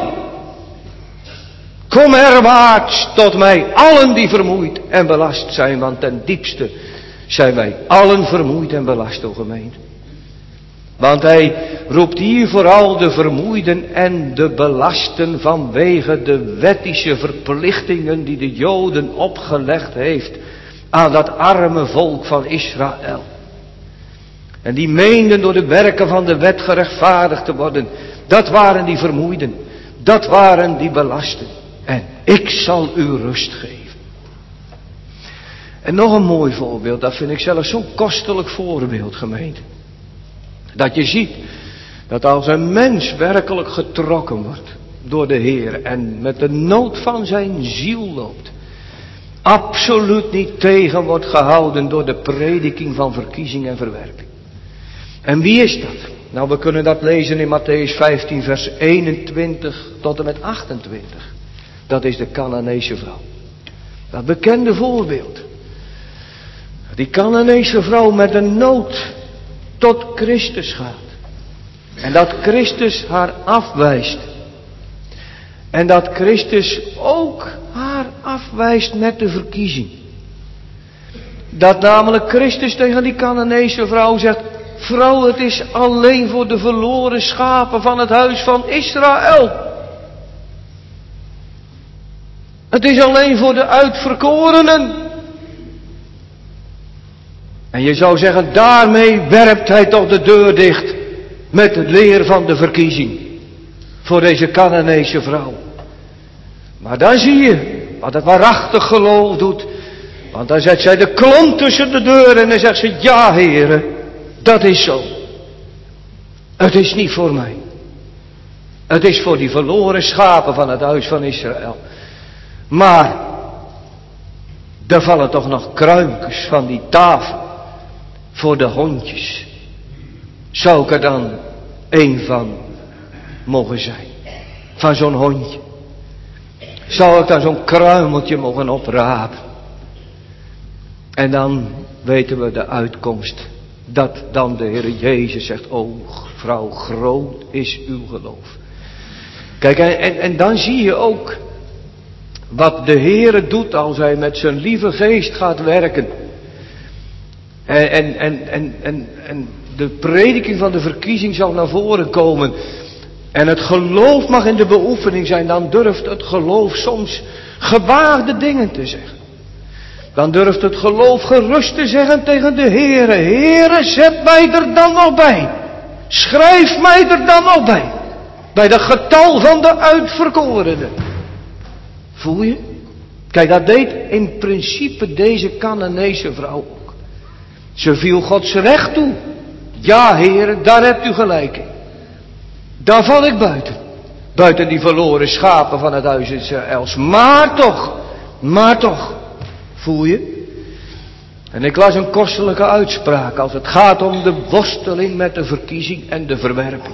Kom herwaarts tot mij, allen die vermoeid en belast zijn, want ten diepste zijn wij allen vermoeid en belast, o gemeente. Want hij roept hier vooral de vermoeiden en de belasten vanwege de wettische verplichtingen die de Joden opgelegd heeft aan dat arme volk van Israël. En die meenden door de werken van de wet gerechtvaardigd te worden. Dat waren die vermoeiden. Dat waren die belasten. En ik zal u rust geven. En nog een mooi voorbeeld. Dat vind ik zelf zo'n kostelijk voorbeeld, gemeente. Dat je ziet dat als een mens werkelijk getrokken wordt door de Heer en met de nood van zijn ziel loopt, absoluut niet tegen wordt gehouden door de prediking van verkiezing en verwerping. En wie is dat? Nou, we kunnen dat lezen in Mattheüs 15 vers 21 tot en met 28. Dat is de Cananeese vrouw. Dat bekende voorbeeld. Die Cananeese vrouw met een nood tot Christus gaat. En dat Christus haar afwijst. En dat Christus ook haar afwijst met de verkiezing. Dat namelijk Christus tegen die Cananeese vrouw zegt, vrouw, het is alleen voor de verloren schapen van het huis van Israël. Het is alleen voor de uitverkorenen. En je zou zeggen, daarmee werpt hij toch de deur dicht met de leer van de verkiezing voor deze Cananeese vrouw. Maar dan zie je wat het waarachtig geloof doet. Want dan zet zij de klomp tussen de deur en dan zegt ze, ja heren, dat is zo. Het is niet voor mij. Het is voor die verloren schapen van het huis van Israël. Maar er vallen toch nog kruimkes van die tafel voor de hondjes. Zou ik er dan één van mogen zijn? Van zo'n hondje. Zou ik dan zo'n kruimeltje mogen oprapen? En dan weten we de uitkomst. Dat dan de Heer Jezus zegt, o vrouw, groot is uw geloof. Kijk, en dan zie je ook wat de Heer doet als hij met zijn lieve geest gaat werken. En de prediking van de verkiezing zal naar voren komen. En het geloof mag in de beoefening zijn. Dan durft het geloof soms gewaagde dingen te zeggen. Dan durft het geloof gerust te zeggen tegen de Heere. Heere, zet mij er dan nog bij. Schrijf mij er dan nog bij. Bij dat getal van de uitverkorenen. Voel je? Kijk, dat deed in principe deze Canaanese vrouw ook. Ze viel Gods recht toe. Ja, Heere, daar hebt u gelijk in. Daar val ik buiten. Buiten die verloren schapen van het huis Israëls. Maar toch. Voel je? En ik las een kostelijke uitspraak als het gaat om de worsteling met de verkiezing en de verwerping.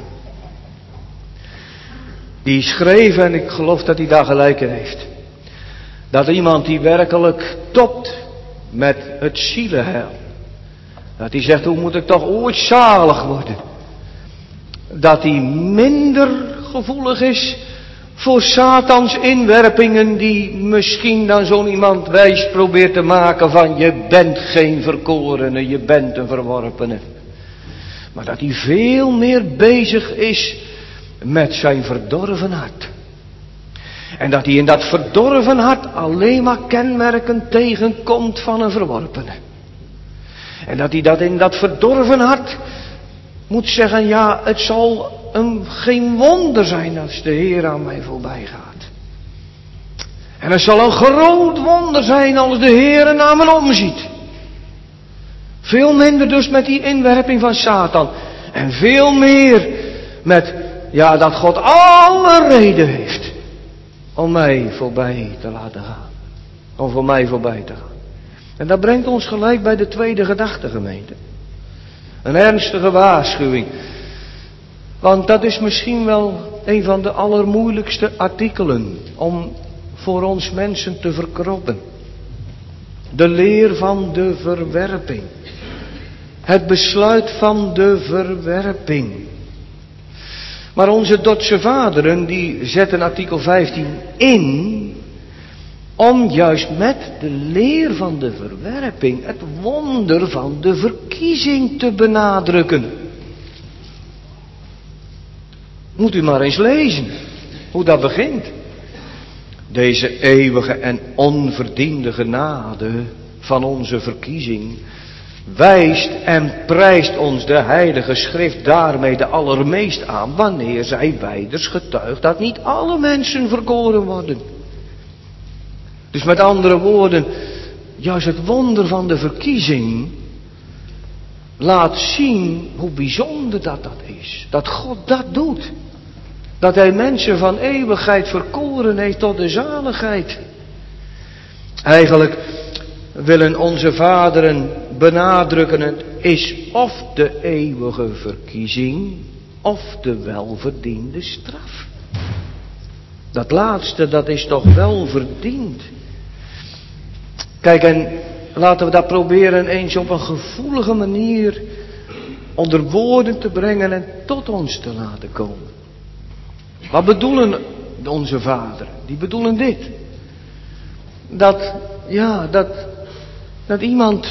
Die schreef, en ik geloof dat hij daar gelijk in heeft, dat iemand die werkelijk topt met het zielenheil, dat hij zegt, hoe moet ik toch ooit zalig worden? Dat hij minder gevoelig is voor Satans inwerpingen die misschien dan zo'n iemand wijs probeert te maken van je bent geen verkorene, je bent een verworpene. Maar dat hij veel meer bezig is met zijn verdorven hart. En dat hij in dat verdorven hart alleen maar kenmerken tegenkomt van een verworpene. En dat hij dat in dat verdorven hart moet zeggen, ja, het zal geen wonder zijn als de Heer aan mij voorbij gaat. En het zal een groot wonder zijn als de Heer naar me omziet. Veel minder dus met die inwerping van Satan. En veel meer met, ja, dat God alle reden heeft om mij voorbij te laten gaan. Om voor mij voorbij te gaan. En dat brengt ons gelijk bij de tweede gedachte, gemeente. Een ernstige waarschuwing. Want dat is misschien wel een van de allermoeilijkste artikelen om voor ons mensen te verkroppen. De leer van de verwerping. Het besluit van de verwerping. Maar onze Dordtse vaderen die zetten artikel 15 in om juist met de leer van de verwerping het wonder van de verkiezing te benadrukken. Moet u maar eens lezen hoe dat begint. Deze eeuwige en onverdiende genade van onze verkiezing wijst en prijst ons de Heilige Schrift daarmee de allermeest aan, wanneer zij wijders getuigt dat niet alle mensen verkoren worden. Dus met andere woorden, juist het wonder van de verkiezing laat zien hoe bijzonder dat is. Dat God dat doet. Dat Hij mensen van eeuwigheid verkoren heeft tot de zaligheid. Eigenlijk willen onze vaderen benadrukken, het is of de eeuwige verkiezing of de welverdiende straf. Dat laatste, dat is toch wel verdiend. Kijk, en laten we dat proberen eens op een gevoelige manier onder woorden te brengen en tot ons te laten komen. Wat bedoelen onze vaderen? Die bedoelen dit. Dat iemand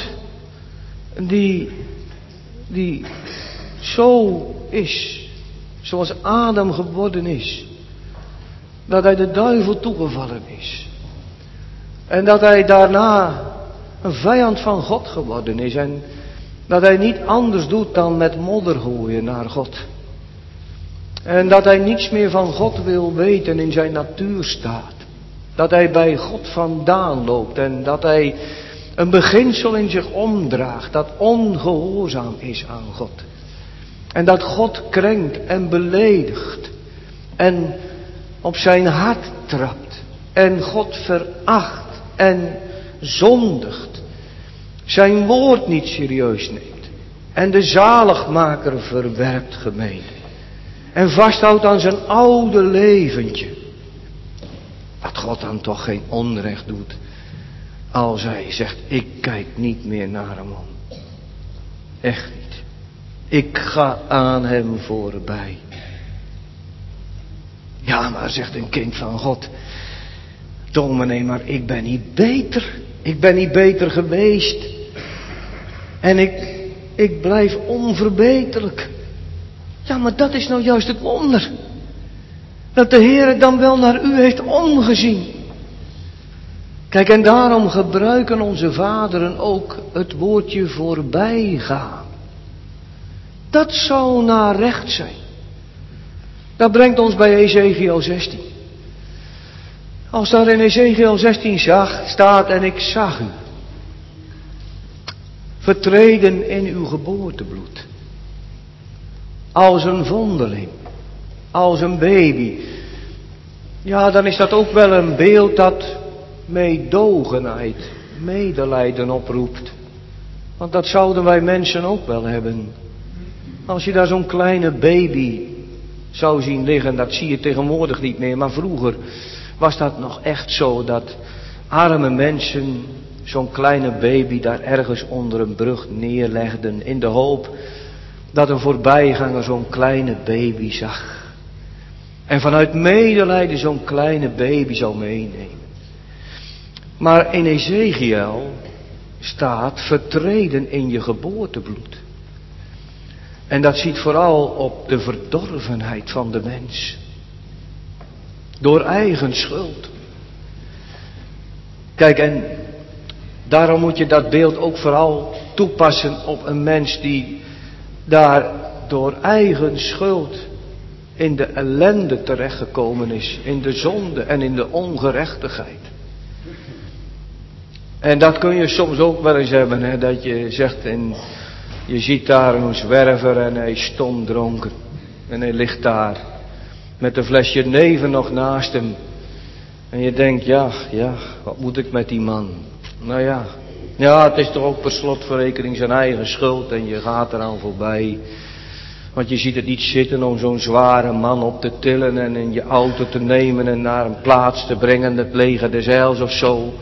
die zo is, zoals Adam geworden is, dat hij de duivel toegevallen is. En dat hij daarna een vijand van God geworden is. En dat hij niet anders doet dan met modder gooien naar God. En dat hij niets meer van God wil weten, in zijn natuur staat. Dat hij bij God vandaan loopt. En dat hij een beginsel in zich omdraagt. Dat ongehoorzaam is aan God. En dat God krenkt en beledigt. En op zijn hart trapt. En God veracht en zondigt. Zijn woord niet serieus neemt. En de zaligmaker verwerpt, gemeente. En vasthoudt aan zijn oude leventje. Dat God dan toch geen onrecht doet. Als hij zegt, ik kijk niet meer naar hem om. Echt niet. Ik ga aan hem voorbij. Ja, maar zegt een kind van God. Dominee, maar ik ben niet beter. Ik ben niet beter geweest. En ik blijf onverbeterlijk. Ja, maar dat is nou juist het wonder. Dat de Heer dan wel naar u heeft omgezien. Kijk, en daarom gebruiken onze vaderen ook het woordje voorbijgaan. Dat zou naar recht zijn. Dat brengt ons bij Ezekiel 16. Als daar in Ezekiel 16 staat, en ik zag u, vertreden in uw geboortebloed. Als een vondeling, als een baby. Ja, dan is dat ook wel een beeld dat meedogenheid, medelijden oproept. Want dat zouden wij mensen ook wel hebben. Als je daar zo'n kleine baby zou zien liggen, dat zie je tegenwoordig niet meer. Maar vroeger was dat nog echt zo, dat arme mensen zo'n kleine baby daar ergens onder een brug neerlegden. In de hoop dat een voorbijganger zo'n kleine baby zag. En vanuit medelijden zo'n kleine baby zou meenemen. Maar in Ezekiel staat vertreden in je geboortebloed. En dat ziet vooral op de verdorvenheid van de mens. Door eigen schuld. Kijk, en daarom moet je dat beeld ook vooral toepassen op een mens die daar door eigen schuld in de ellende terechtgekomen is. In de zonde en in de ongerechtigheid. En dat kun je soms ook wel eens hebben, hè, dat je zegt, en je ziet daar een zwerver en hij is stomdronken. En hij ligt daar met een flesje neven nog naast hem. En je denkt, ja, wat moet ik met die man? Nou ja, het is toch ook per slotverrekening zijn eigen schuld en je gaat eraan voorbij. Want je ziet het niet zitten om zo'n zware man op te tillen en in je auto te nemen en naar een plaats te brengen, het leger des heils of zo.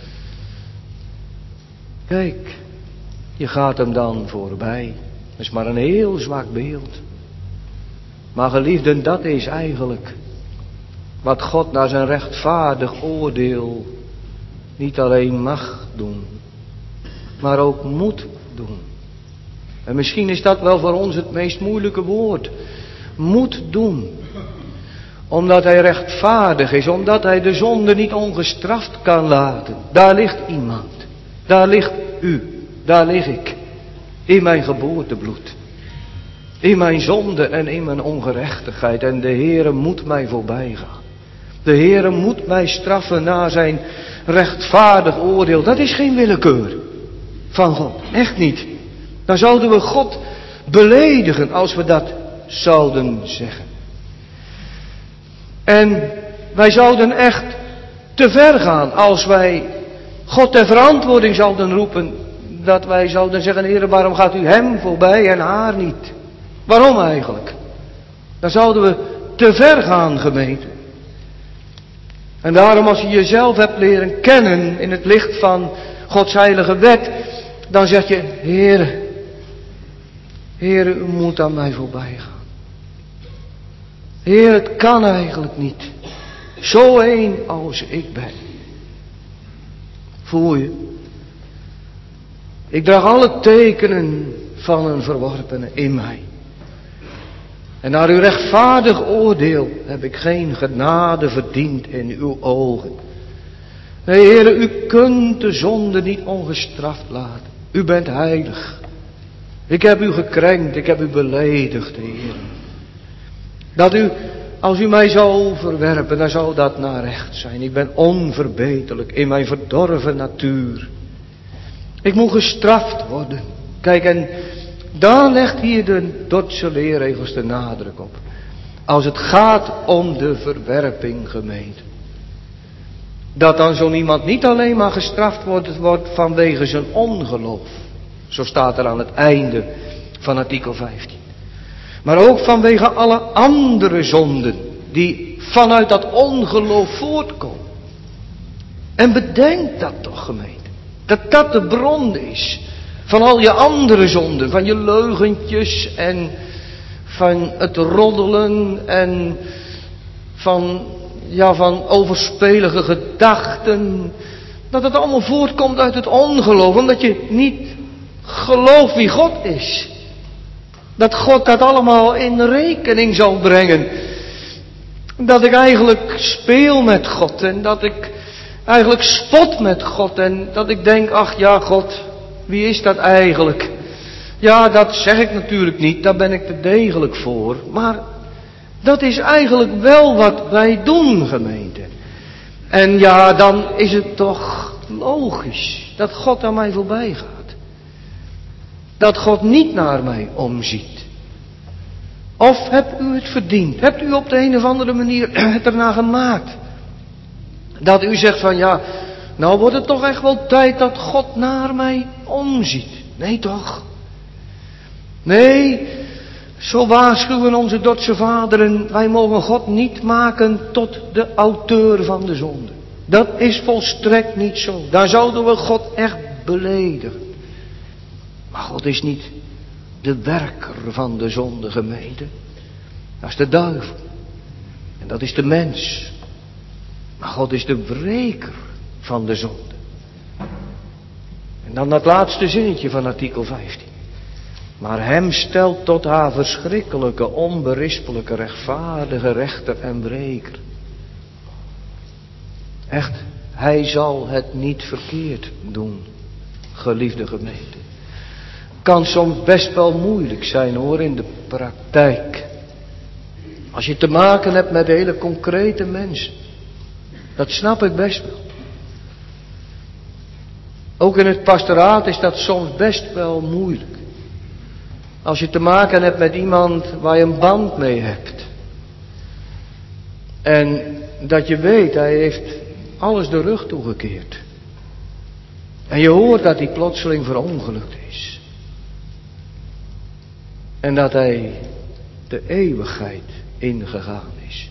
Kijk, je gaat hem dan voorbij. Dat is maar een heel zwak beeld. Maar geliefden, dat is eigenlijk wat God naar zijn rechtvaardig oordeel niet alleen mag doen, maar ook moet doen. En misschien is dat wel voor ons het meest moeilijke woord. Moet doen. Omdat hij rechtvaardig is, omdat hij de zonde niet ongestraft kan laten. Daar ligt iemand. Daar ligt u. Daar lig ik. In mijn geboortebloed. In mijn zonde en in mijn ongerechtigheid. En de Heere moet mij voorbij gaan. De Heere moet mij straffen na zijn rechtvaardig oordeel. Dat is geen willekeur van God. Echt niet. Dan zouden we God beledigen als we dat zouden zeggen. En wij zouden echt te ver gaan als wij God ter verantwoording zouden roepen. Dat wij zouden zeggen, Heere, waarom gaat u hem voorbij en haar niet? Waarom eigenlijk? Dan zouden we te ver gaan, gemeente. En daarom, als je jezelf hebt leren kennen in het licht van Gods heilige wet, dan zeg je, Heere, u moet aan mij voorbij gaan. Heer, het kan eigenlijk niet. Zo één als ik ben. Voel je? Ik draag alle tekenen van een verworpene in mij. En naar uw rechtvaardig oordeel heb ik geen genade verdiend in uw ogen. Nee, Heere, u kunt de zonde niet ongestraft laten. U bent heilig. Ik heb u gekrenkt, ik heb u beledigd, Heer. Dat u, als u mij zou verwerpen, dan zou dat naar recht zijn. Ik ben onverbeterlijk in mijn verdorven natuur. Ik moet gestraft worden. Kijk, en daar legt hier de Dordtse leerregels de nadruk op. Als het gaat om de verwerping, gemeente. Dat dan zo'n iemand niet alleen maar gestraft wordt vanwege zijn ongeloof. Zo staat er aan het einde van artikel 15. Maar ook vanwege alle andere zonden die vanuit dat ongeloof voortkomen. En bedenk dat toch, gemeente. Dat dat de bron is van al je andere zonden. Van je leugentjes en van het roddelen en van overspelige gedachten. Dat het allemaal voortkomt uit het ongeloof. Omdat je niet gelooft wie God is. Dat God dat allemaal in rekening zal brengen. Dat ik eigenlijk speel met God en dat ik eigenlijk spot met God en dat ik denk, ach ja God, wie is dat eigenlijk? Ja, dat zeg ik natuurlijk niet, daar ben ik te degelijk voor. Maar dat is eigenlijk wel wat wij doen, gemeente. En ja, dan is het toch logisch dat God aan mij voorbij gaat. Dat God niet naar mij omziet. Of hebt u het verdiend? Hebt u op de een of andere manier het ernaar gemaakt? Dat u zegt van ja, nou wordt het toch echt wel tijd dat God naar mij omziet. Nee toch? Nee, zo waarschuwen onze Dordtse vaderen, wij mogen God niet maken tot de auteur van de zonde. Dat is volstrekt niet zo. Daar zouden we God echt beledigen. Maar God is niet de werker van de zonde, gemeente. Dat is de duivel. En dat is de mens. Maar God is de wreker van de zonde. En dan dat laatste zinnetje van artikel 15. Maar hem stelt tot haar verschrikkelijke, onberispelijke, rechtvaardige rechter en wreker. Echt, hij zal het niet verkeerd doen, geliefde gemeente. Kan soms best wel moeilijk zijn hoor, in de praktijk. Als je te maken hebt met hele concrete mensen. Dat snap ik best wel. Ook in het pastoraat is dat soms best wel moeilijk. Als je te maken hebt met iemand waar je een band mee hebt. En dat je weet, hij heeft alles de rug toegekeerd. En je hoort dat hij plotseling verongelukt is. En dat hij de eeuwigheid ingegaan is.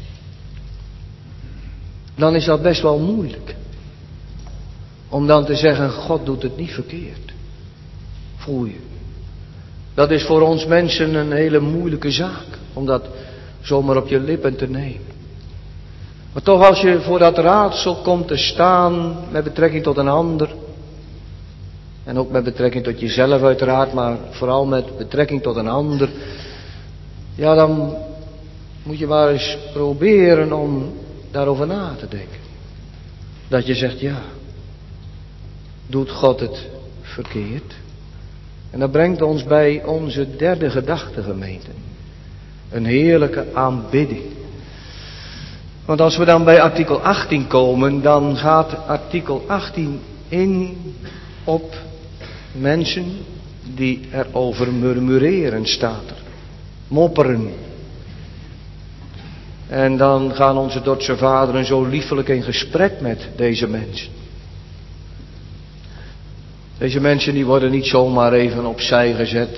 Dan is dat best wel moeilijk. Om dan te zeggen, God doet het niet verkeerd. Voel je. Dat is voor ons mensen een hele moeilijke zaak. Om dat zomaar op je lippen te nemen. Maar toch als je voor dat raadsel komt te staan met betrekking tot een ander. En ook met betrekking tot jezelf uiteraard, maar vooral met betrekking tot een ander. Ja, dan moet je maar eens proberen om daarover na te denken. Dat je zegt, ja, doet God het verkeerd? En dat brengt ons bij onze derde gedachte, gemeente. Een heerlijke aanbidding. Want als we dan bij artikel 18 komen, dan gaat artikel 18 in op mensen die erover murmureren, staat er. Mopperen. En dan gaan onze Dordtse vaderen zo liefelijk in gesprek met deze mensen. Deze mensen die worden niet zomaar even opzij gezet.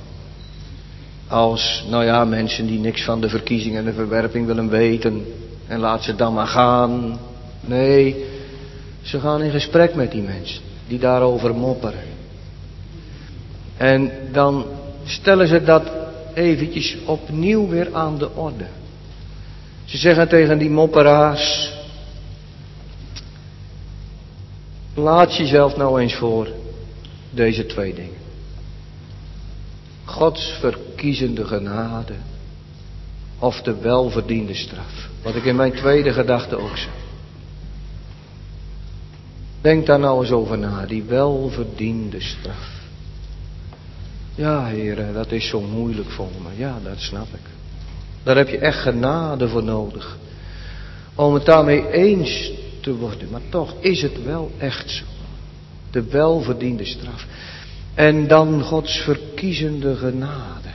Als, nou ja, mensen die niks van de verkiezing en de verwerping willen weten. En laat ze dan maar gaan. Nee, ze gaan in gesprek met die mensen die daarover mopperen. En dan stellen ze dat eventjes opnieuw weer aan de orde. Ze zeggen tegen die mopperaars: laat jezelf nou eens voor deze twee dingen. Gods verkiezende genade of de welverdiende straf. Wat ik in mijn tweede gedachte ook zei. Denk daar nou eens over na, die welverdiende straf. Ja, heren, dat is zo moeilijk voor me. Ja, dat snap ik. Daar heb je echt genade voor nodig. Om het daarmee eens te worden. Maar toch is het wel echt zo. De welverdiende straf. En dan Gods verkiezende genade.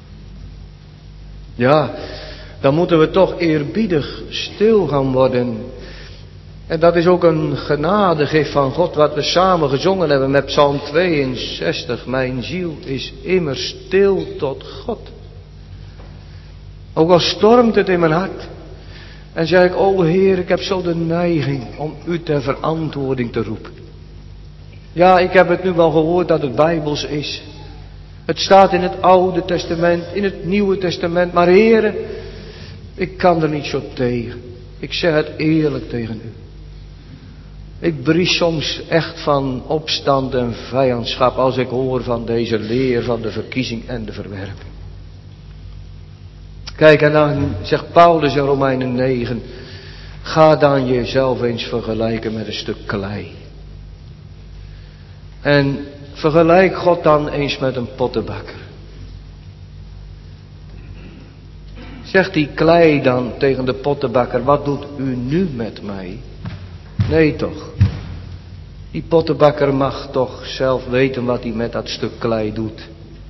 Ja, dan moeten we toch eerbiedig stil gaan worden. En dat is ook een genadegif van God, wat we samen gezongen hebben met Psalm 62. Mijn ziel is immer stil tot God. Ook al stormt het in mijn hart. En zeg ik, o Heer, ik heb zo de neiging om u ter verantwoording te roepen. Ja, ik heb het nu wel gehoord dat het Bijbels is. Het staat in het Oude Testament, in het Nieuwe Testament. Maar Heer, ik kan er niet zo tegen. Ik zeg het eerlijk tegen u. Ik bries soms echt van opstand en vijandschap als ik hoor van deze leer van de verkiezing en de verwerping. Kijk, en dan zegt Paulus in Romeinen 9, ga dan jezelf eens vergelijken met een stuk klei. En vergelijk God dan eens met een pottenbakker. Zegt die klei dan tegen de pottenbakker, wat doet u nu met mij? Nee toch. Die pottenbakker mag toch zelf weten wat hij met dat stuk klei doet.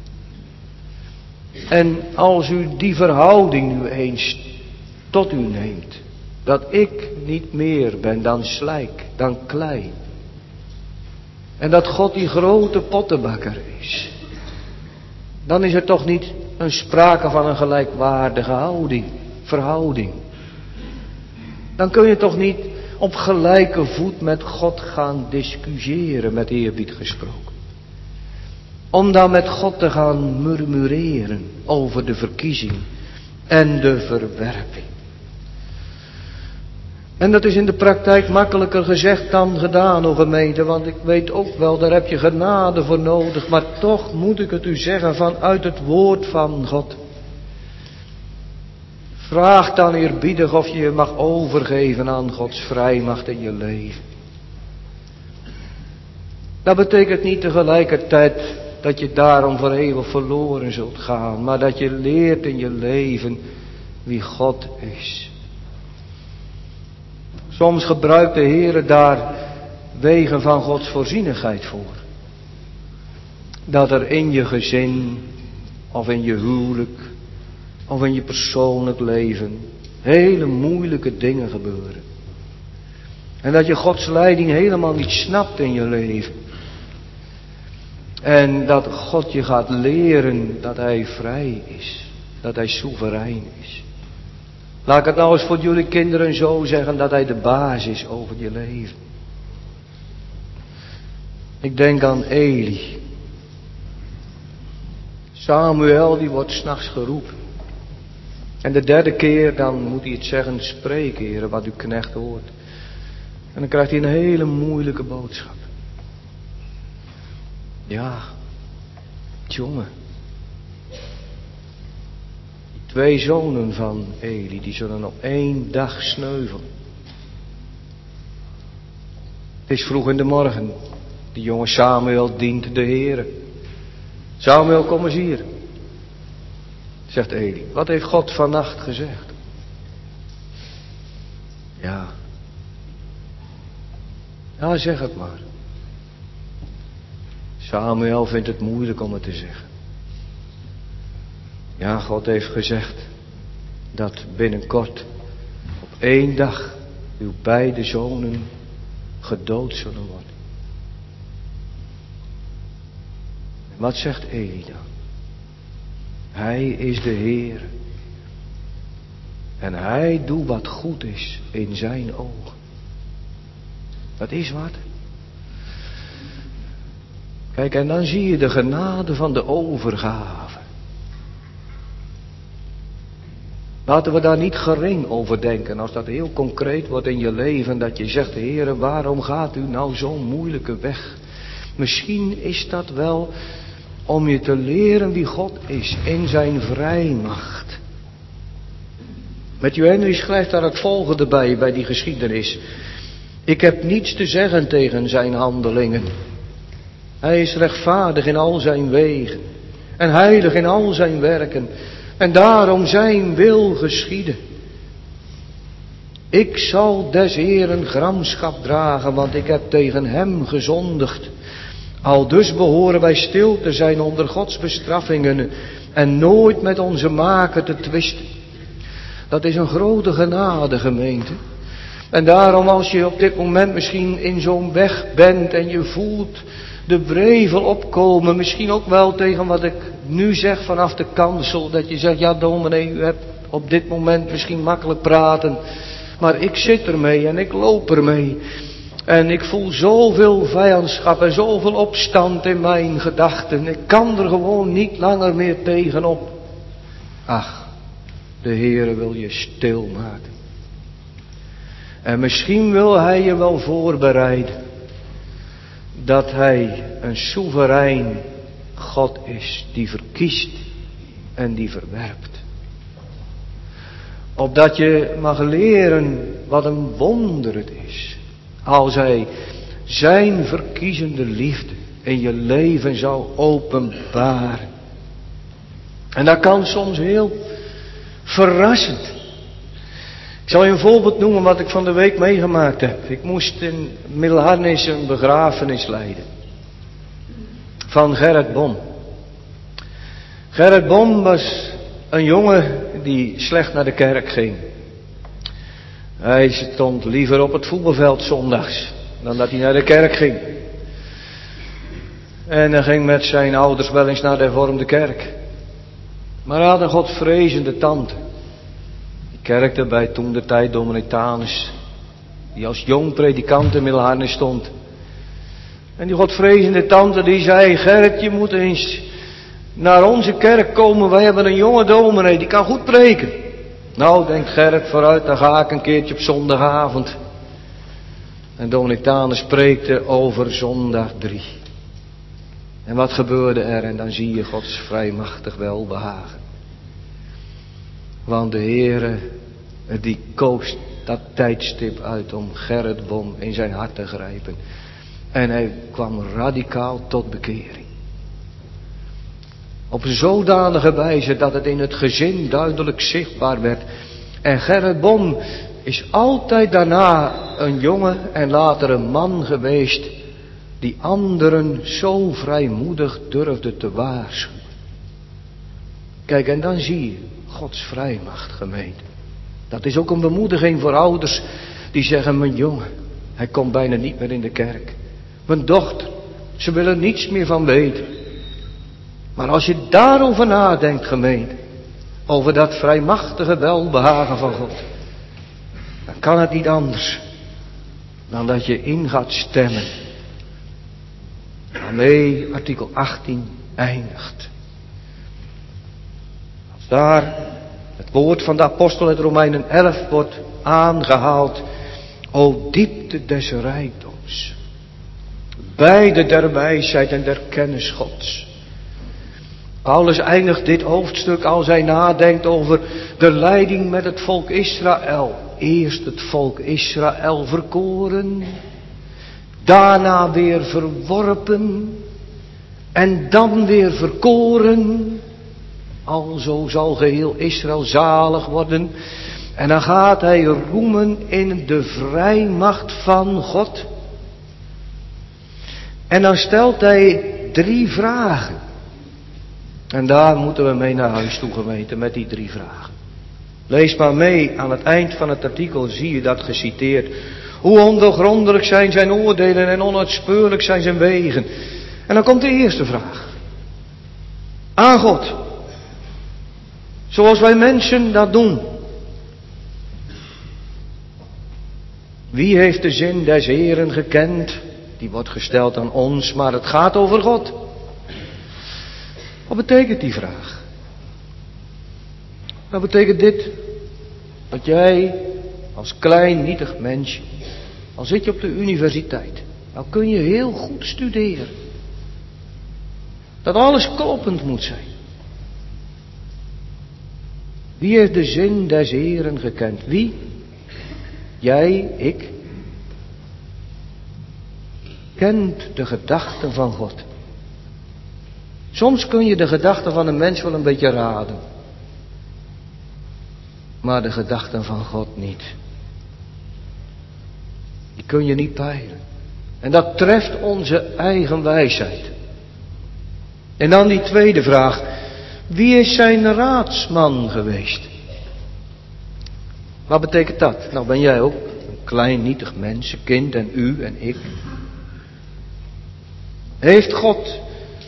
En als u die verhouding nu eens tot u neemt, dat ik niet meer ben dan slijk, dan klei. En dat God die grote pottenbakker is. Dan is er toch niet een sprake van een gelijkwaardige verhouding. Dan kun je toch niet op gelijke voet met God gaan discussiëren, met eerbied gesproken. Om dan met God te gaan murmureren over de verkiezing en de verwerping. En dat is in de praktijk makkelijker gezegd dan gedaan, o gemeente, want ik weet ook wel, daar heb je genade voor nodig, maar toch moet ik het u zeggen vanuit het woord van God. Vraag dan eerbiedig of je je mag overgeven aan Gods vrijmacht in je leven. Dat betekent niet tegelijkertijd dat je daarom voor eeuwig verloren zult gaan, maar dat je leert in je leven wie God is. Soms gebruikt de Heer daar wegen van Gods voorzienigheid voor. Dat er in je gezin, of in je huwelijk, of in je persoonlijk leven hele moeilijke dingen gebeuren. En dat je Gods leiding helemaal niet snapt in je leven. En dat God je gaat leren dat Hij vrij is. Dat Hij soeverein is. Laat ik het nou eens voor jullie kinderen zo zeggen, dat Hij de baas is over je leven. Ik denk aan Eli. Samuel die wordt 's nachts geroepen. En de derde keer dan moet hij het zeggen, spreek Heere wat uw knecht hoort. En dan krijgt hij een hele moeilijke boodschap. Ja, jongen. Die 2 zonen van Eli, die zullen op 1 dag sneuvelen. Het is vroeg in de morgen. Die jonge Samuel dient de Heere. Samuel, kom eens hier. Zegt Eli, wat heeft God vannacht gezegd? Ja, zeg het maar. Samuel vindt het moeilijk om het te zeggen. Ja, God heeft gezegd dat binnenkort op 1 dag uw beide zonen gedood zullen worden. En wat zegt Eli dan? Hij is de Heer. En Hij doet wat goed is in zijn ogen. Dat is wat. Kijk, en dan zie je de genade van de overgave. Laten we daar niet gering over denken. Als dat heel concreet wordt in je leven. Dat je zegt, Heere, waarom gaat u nou zo'n moeilijke weg? Misschien is dat wel om je te leren wie God is in zijn vrijmacht. Matthew Henry schrijft daar het volgende bij die geschiedenis. Ik heb niets te zeggen tegen zijn handelingen. Hij is rechtvaardig in al zijn wegen. En heilig in al zijn werken. En daarom zijn wil geschieden. Ik zal des Heeren gramschap dragen, want ik heb tegen hem gezondigd. Aldus behoren wij stil te zijn onder Gods bestraffingen en nooit met onze maker te twisten. Dat is een grote genade, gemeente. En daarom als je op dit moment misschien in zo'n weg bent en je voelt de wrevel opkomen, misschien ook wel tegen wat ik nu zeg vanaf de kansel, dat je zegt, ja dominee, u hebt op dit moment misschien makkelijk praten, maar ik zit ermee en ik loop ermee. En ik voel zoveel vijandschap en zoveel opstand in mijn gedachten. Ik kan er gewoon niet langer meer tegenop. Ach, de Heere wil je stil maken. En misschien wil Hij je wel voorbereiden. Dat Hij een soeverein God is die verkiest en die verwerpt. Opdat je mag leren wat een wonder het is. Als hij zijn verkiezende liefde in je leven zou openbaren. En dat kan soms heel verrassend. Ik zal je een voorbeeld noemen wat ik van de week meegemaakt heb. Ik moest in Middelharnis een begrafenis leiden. Van Gerrit Bom. Gerrit Bom was een jongen die slecht naar de kerk ging. Hij stond liever op het voetbalveld zondags dan dat hij naar de kerk ging. En hij ging met zijn ouders wel eens naar de hervormde kerk. Maar hij had een godvrezende tante. Die kerkte bij toentertijd Dominicanus. Die als jong predikant in Middelharnis stond. En die godvrezende tante die zei: Gerrit, je moet eens naar onze kerk komen. Wij hebben een jonge dominee, die kan goed preken. Nou, denkt Gerrit, vooruit, dan ga ik een keertje op zondagavond. En Dominicanus preekte over zondag 3. En wat gebeurde er? En dan zie je Gods vrijmachtig welbehagen. Want de Heere, die koos dat tijdstip uit om Gerrit Bom in zijn hart te grijpen. En hij kwam radicaal tot bekering. Op een zodanige wijze dat het in het gezin duidelijk zichtbaar werd. En Gerrit Bom is altijd daarna een jongen en later een man geweest die anderen zo vrijmoedig durfde te waarschuwen. Kijk, en dan zie je Gods vrijmacht, gemeente. Dat is ook een bemoediging voor ouders die zeggen: mijn jongen, hij komt bijna niet meer in de kerk. Mijn dochter, ze wil er niets meer van weten. Maar als je daarover nadenkt, gemeente, over dat vrijmachtige welbehagen van God, dan kan het niet anders dan dat je in gaat stemmen waarmee artikel 18 eindigt. Als daar het woord van de apostel uit Romeinen 11 wordt aangehaald: o diepte des rijkdoms, beide der wijsheid en der kennis Gods. Paulus eindigt dit hoofdstuk als hij nadenkt over de leiding met het volk Israël. Eerst het volk Israël verkoren, daarna weer verworpen en dan weer verkoren. Alzo zal geheel Israël zalig worden. En dan gaat hij roemen in de vrijmacht van God. En dan stelt hij 3 vragen. En daar moeten we mee naar huis toe, gemeente, met die 3 vragen. Lees maar mee, aan het eind van het artikel zie je dat geciteerd. Hoe ondoorgrondelijk zijn zijn oordelen en onuitspeurlijk zijn zijn wegen. En dan komt de eerste vraag. Aan God. Zoals wij mensen dat doen. Wie heeft de zin des Heeren gekend? Die wordt gesteld aan ons, maar het gaat over God. Wat betekent die vraag? Nou betekent dit dat jij als klein nietig mensje, al zit je op de universiteit, nou kun je heel goed studeren. Dat alles kloppend moet zijn. Wie heeft de zin des Heeren gekend? Wie? Jij, ik. Kent de gedachten van God. Soms kun je de gedachten van een mens wel een beetje raden. Maar de gedachten van God niet. Die kun je niet peilen. En dat treft onze eigen wijsheid. En dan die tweede vraag. Wie is zijn raadsman geweest? Wat betekent dat? Nou ben jij ook een klein nietig mensenkind en u en ik. Heeft God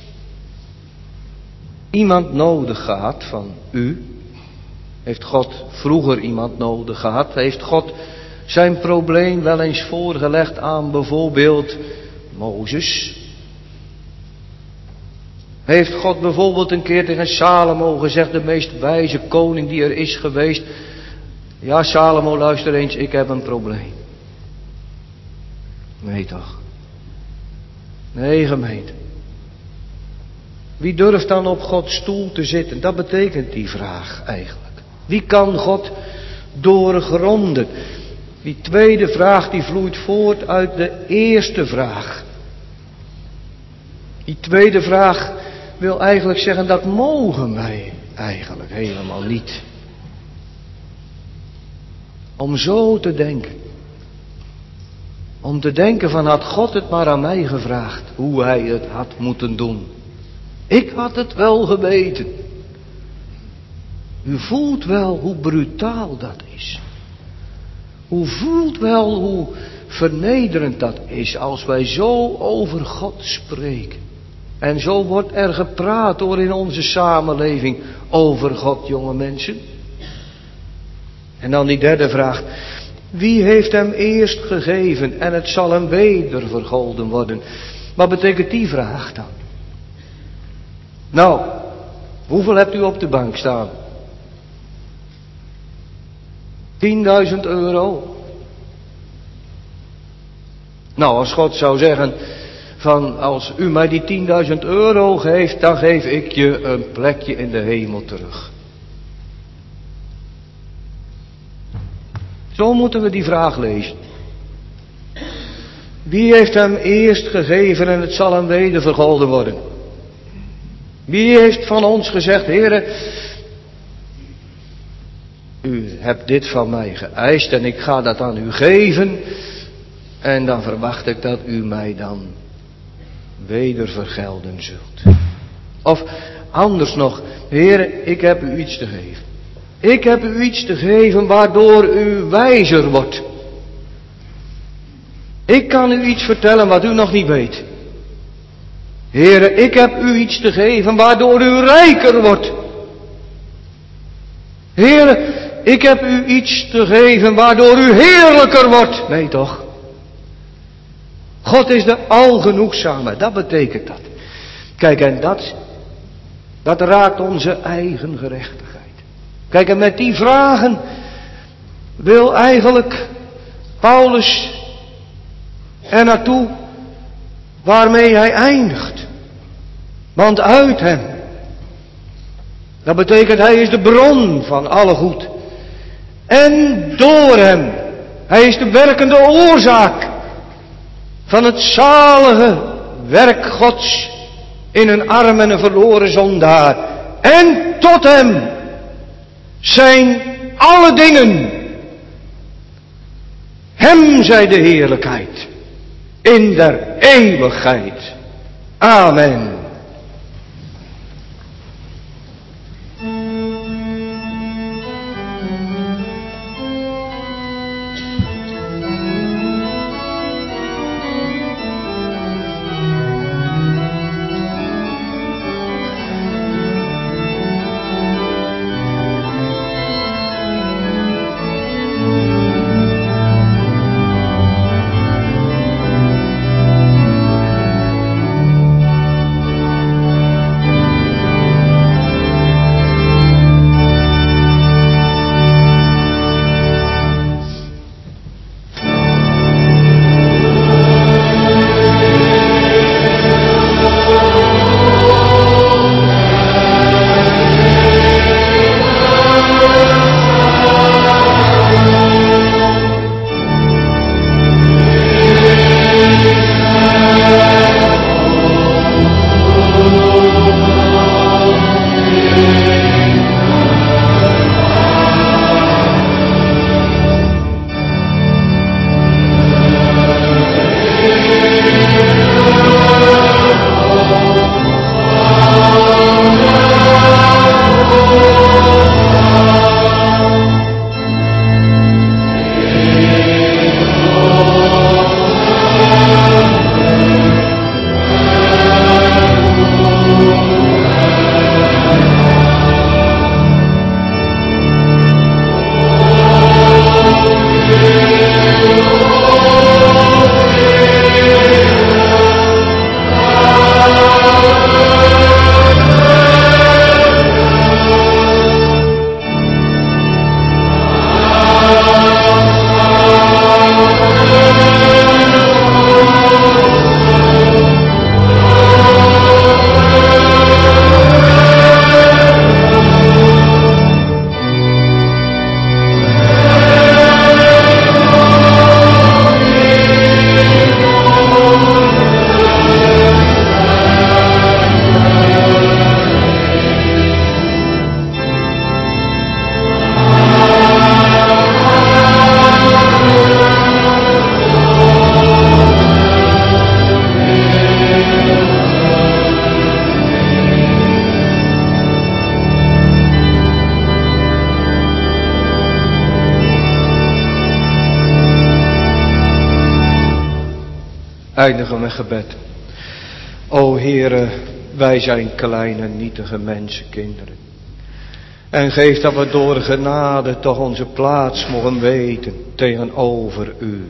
iemand nodig gehad van u? Heeft God vroeger iemand nodig gehad? Heeft God zijn probleem wel eens voorgelegd aan bijvoorbeeld Mozes? Heeft God bijvoorbeeld een keer tegen Salomo gezegd, de meest wijze koning die er is geweest: ja, Salomo, luister eens, ik heb een probleem. Nee toch? Nee, gemeente. Wie durft dan op Gods stoel te zitten? Dat betekent die vraag eigenlijk. Wie kan God doorgronden. Die tweede vraag die vloeit voort uit de eerste vraag. Die tweede vraag wil eigenlijk zeggen, dat mogen wij eigenlijk helemaal niet. Om zo te denken. Om te denken van, had God het maar aan mij gevraagd hoe hij het had moeten doen. Ik had het wel geweten. U voelt wel hoe brutaal dat is. U voelt wel hoe vernederend dat is als wij zo over God spreken. En zo wordt er gepraat door in onze samenleving over God, jonge mensen. En dan die derde vraag. Wie heeft hem eerst gegeven en het zal hem weder vergolden worden? Wat betekent die vraag dan? Nou, hoeveel hebt u op de bank staan? 10.000 euro. Nou, als God zou zeggen van als u mij die 10.000 euro geeft, dan geef ik je een plekje in de hemel terug. Zo moeten we die vraag lezen. Wie heeft hem eerst gegeven en het zal hem weder vergolden worden? Wie heeft van ons gezegd, Heere, u hebt dit van mij geëist en ik ga dat aan u geven. En dan verwacht ik dat u mij dan weder vergelden zult. Of anders nog, Heere, ik heb u iets te geven. Ik heb u iets te geven waardoor u wijzer wordt. Ik kan u iets vertellen wat u nog niet weet. Heere, ik heb u iets te geven waardoor u rijker wordt. Heere, ik heb u iets te geven waardoor u heerlijker wordt. Nee toch? God is de algenoegzame, dat betekent dat. Kijk, en dat raakt onze eigen gerechtigheid. Kijk, en met die vragen wil eigenlijk Paulus er naartoe waarmee hij eindigt. Want uit hem, dat betekent hij is de bron van alle goed. En door hem, hij is de werkende oorzaak van het zalige werk Gods in een arm en een verloren zondaar. En tot hem zijn alle dingen. Hem zij de heerlijkheid in der eeuwigheid. Amen. eindigen met gebed. O Heere, wij zijn kleine, nietige mensenkinderen. En geef dat we door genade toch onze plaats mogen weten tegenover u.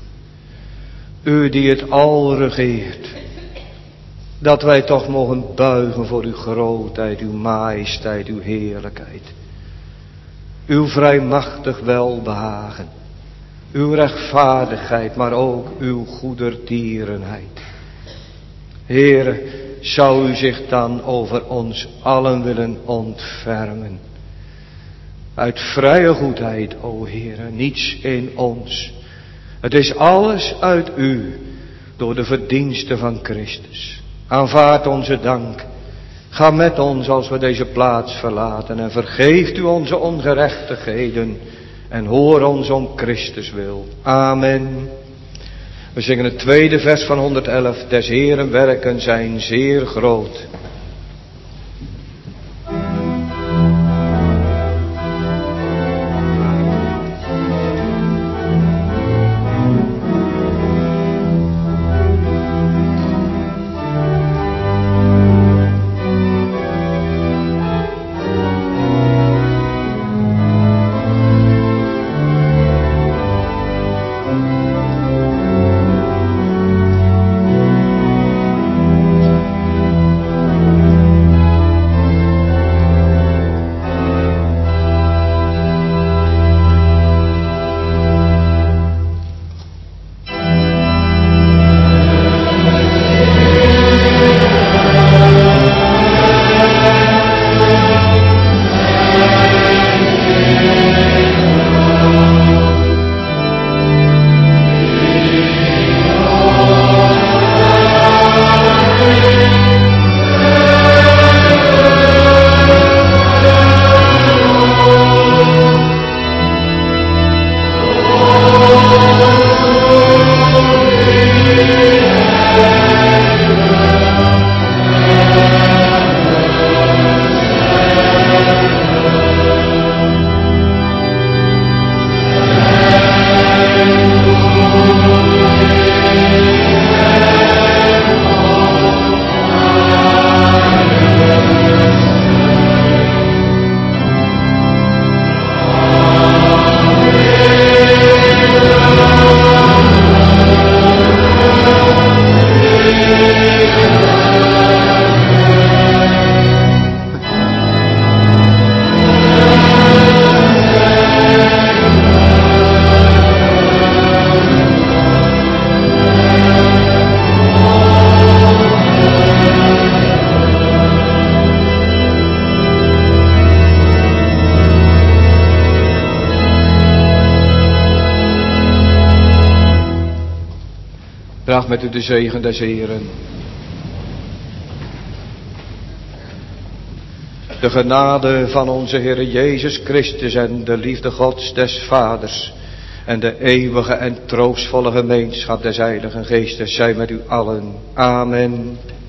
U die het al regeert. Dat wij toch mogen buigen voor uw grootheid, uw majesteit, uw heerlijkheid. Uw vrijmachtig welbehagen. Uw rechtvaardigheid, maar ook uw goedertierenheid. Heere, zou u zich dan over ons allen willen ontfermen. Uit vrije goedheid, o Heere, niets in ons. Het is alles uit u, door de verdiensten van Christus. Aanvaard onze dank. Ga met ons als we deze plaats verlaten en vergeeft u onze ongerechtigheden en hoor ons om Christus wil. Amen. We zingen het tweede vers van 111. Des Heeren werken zijn zeer groot. Draag met u de zegen des Heeren. De genade van onze Heer Jezus Christus en de liefde Gods des Vaders en de eeuwige en troostvolle gemeenschap des Heiligen Geestes zij met u allen. Amen.